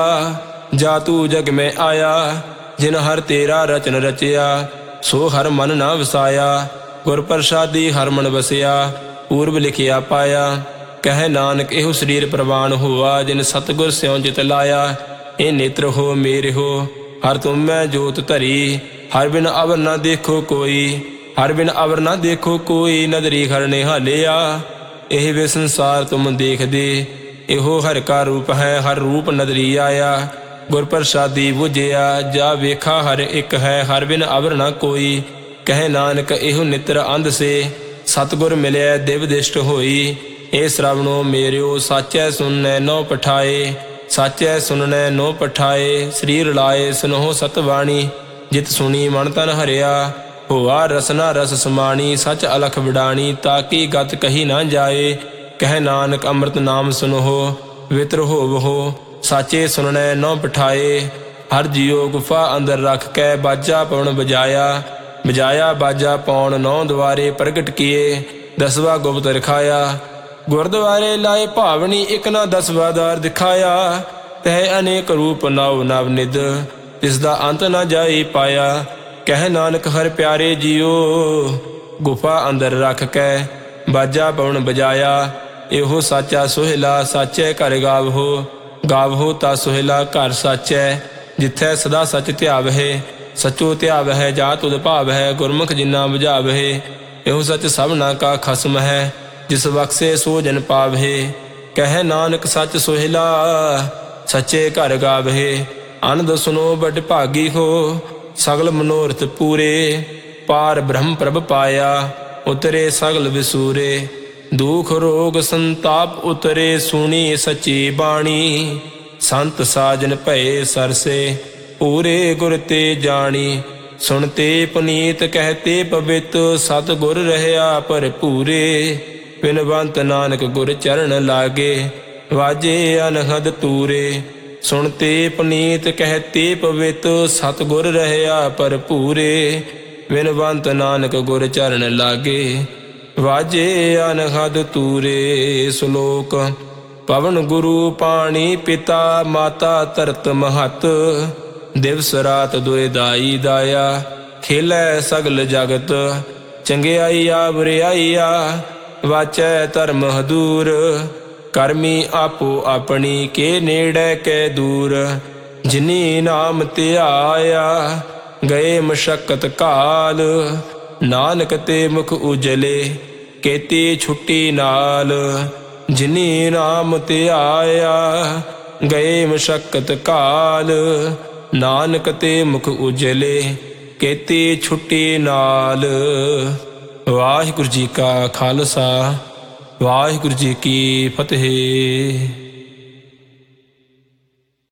जा तू जग में आया। जिन हर तेरा रचन रचया सो हर मन न वसाया। गुर प्रसादी हर मन बसिया पूर्व लिखिया पाया। कह नानक एहो शरीर प्रवान हुआ जिन सतगुर स्यों जित लाया। ए नेत्र हो मेरे हो हर तुम मैं जोत धरी। हर बिन अवर न देखो कोई हर बिन अवर न देखो कोई। नदरी हर निहालिया एह वे संसार तुम देख दे। एहो हर का रूप है हर रूप नदरी आया। गुर प्रसादी बुझिया जा वेखा हर एक है हर बिन अवर न कोई। कह नानक एहो नित्र अंध से सतगुर मिलिया दिव दिष्ट होई। ए श्रवणो मेरियो साचै सुननै नौ पठाए। साचै सुननै नौ पठाए शरीर लाए सुनहो सतवाणी। जित सुनी मन तन हरिया होआ रसना रस समाणी। सच अलख विडाणी ताकि गत कही ना जाए। कह नानक अमृत नाम सुनहो वित्र होवहो। साचे सुननै नौ पठाए हर जियो गुफा अंदर रख कै बाजा पवन बजाया। बजाया बाजा पौन नौ द्वारे प्रगट किए दसवा गुप्त रखाया। गुरद्वारे लाए भावनी एक ना दसवा द्वार दिखाया। तह अनेक रूप नव नव निध तिसदा अंत न जाई पाया। कह नानक हर प्यारे जियो गुफा अंदर रख कै बाजा पवन बजाया। एहो साचा सोहिला साचे घर गावहो। गावहो ता सोहिला घर साचै जिथै सदा सच ध्यावहे। सचो ध्यावै जा तुद भावै गुरमुख जिन्ना बुझावहे। एहो सच सबना का खसम है जिस बख्शे सो जन पावहे। कह नानक सच सोहिला सच्चे घर गावहे। आनंद सुनो बड़ भागी हो सगल मनोरथ पूरे। पार ब्रह्म प्रभ पाया उतरे सगल विसूरे। दुख रोग संताप उतरे सुनी सची बाणी। संत साजन भये सरसे पूरे गुर ते जानी। सुनते पुनीत कहते पवित सतगुर रहया भरपूरे। बिनवंत नानक गुर चरण लागे वाजे अनहद तूरे। सुनते पुनीत कहते पवित सतगुर रहया भरपूरे। बिनवंत नानक गुर चरण लागे वाजे अनहद तूरे। श्लोक पवन गुरु पानी पिता माता तरत महत। दिवस रात दुए दाई दाया खेलै सगल जगत। चंगियाईया बुरियाईया वाचै धर्म हदूर। करमी आपो अपनी के नेड़े कै दूर। जिनी नाम ध्याया गए मशक्कत काल। नानक ते मुख उजले केती छुट्टी नाल। जिनी नाम ध्याया गए मशक्कत काल। नानक ते मुख उजले केती छुट्टी नाल। वाहिगुरू जी का खालसा वाहिगुरू जी की फतेह।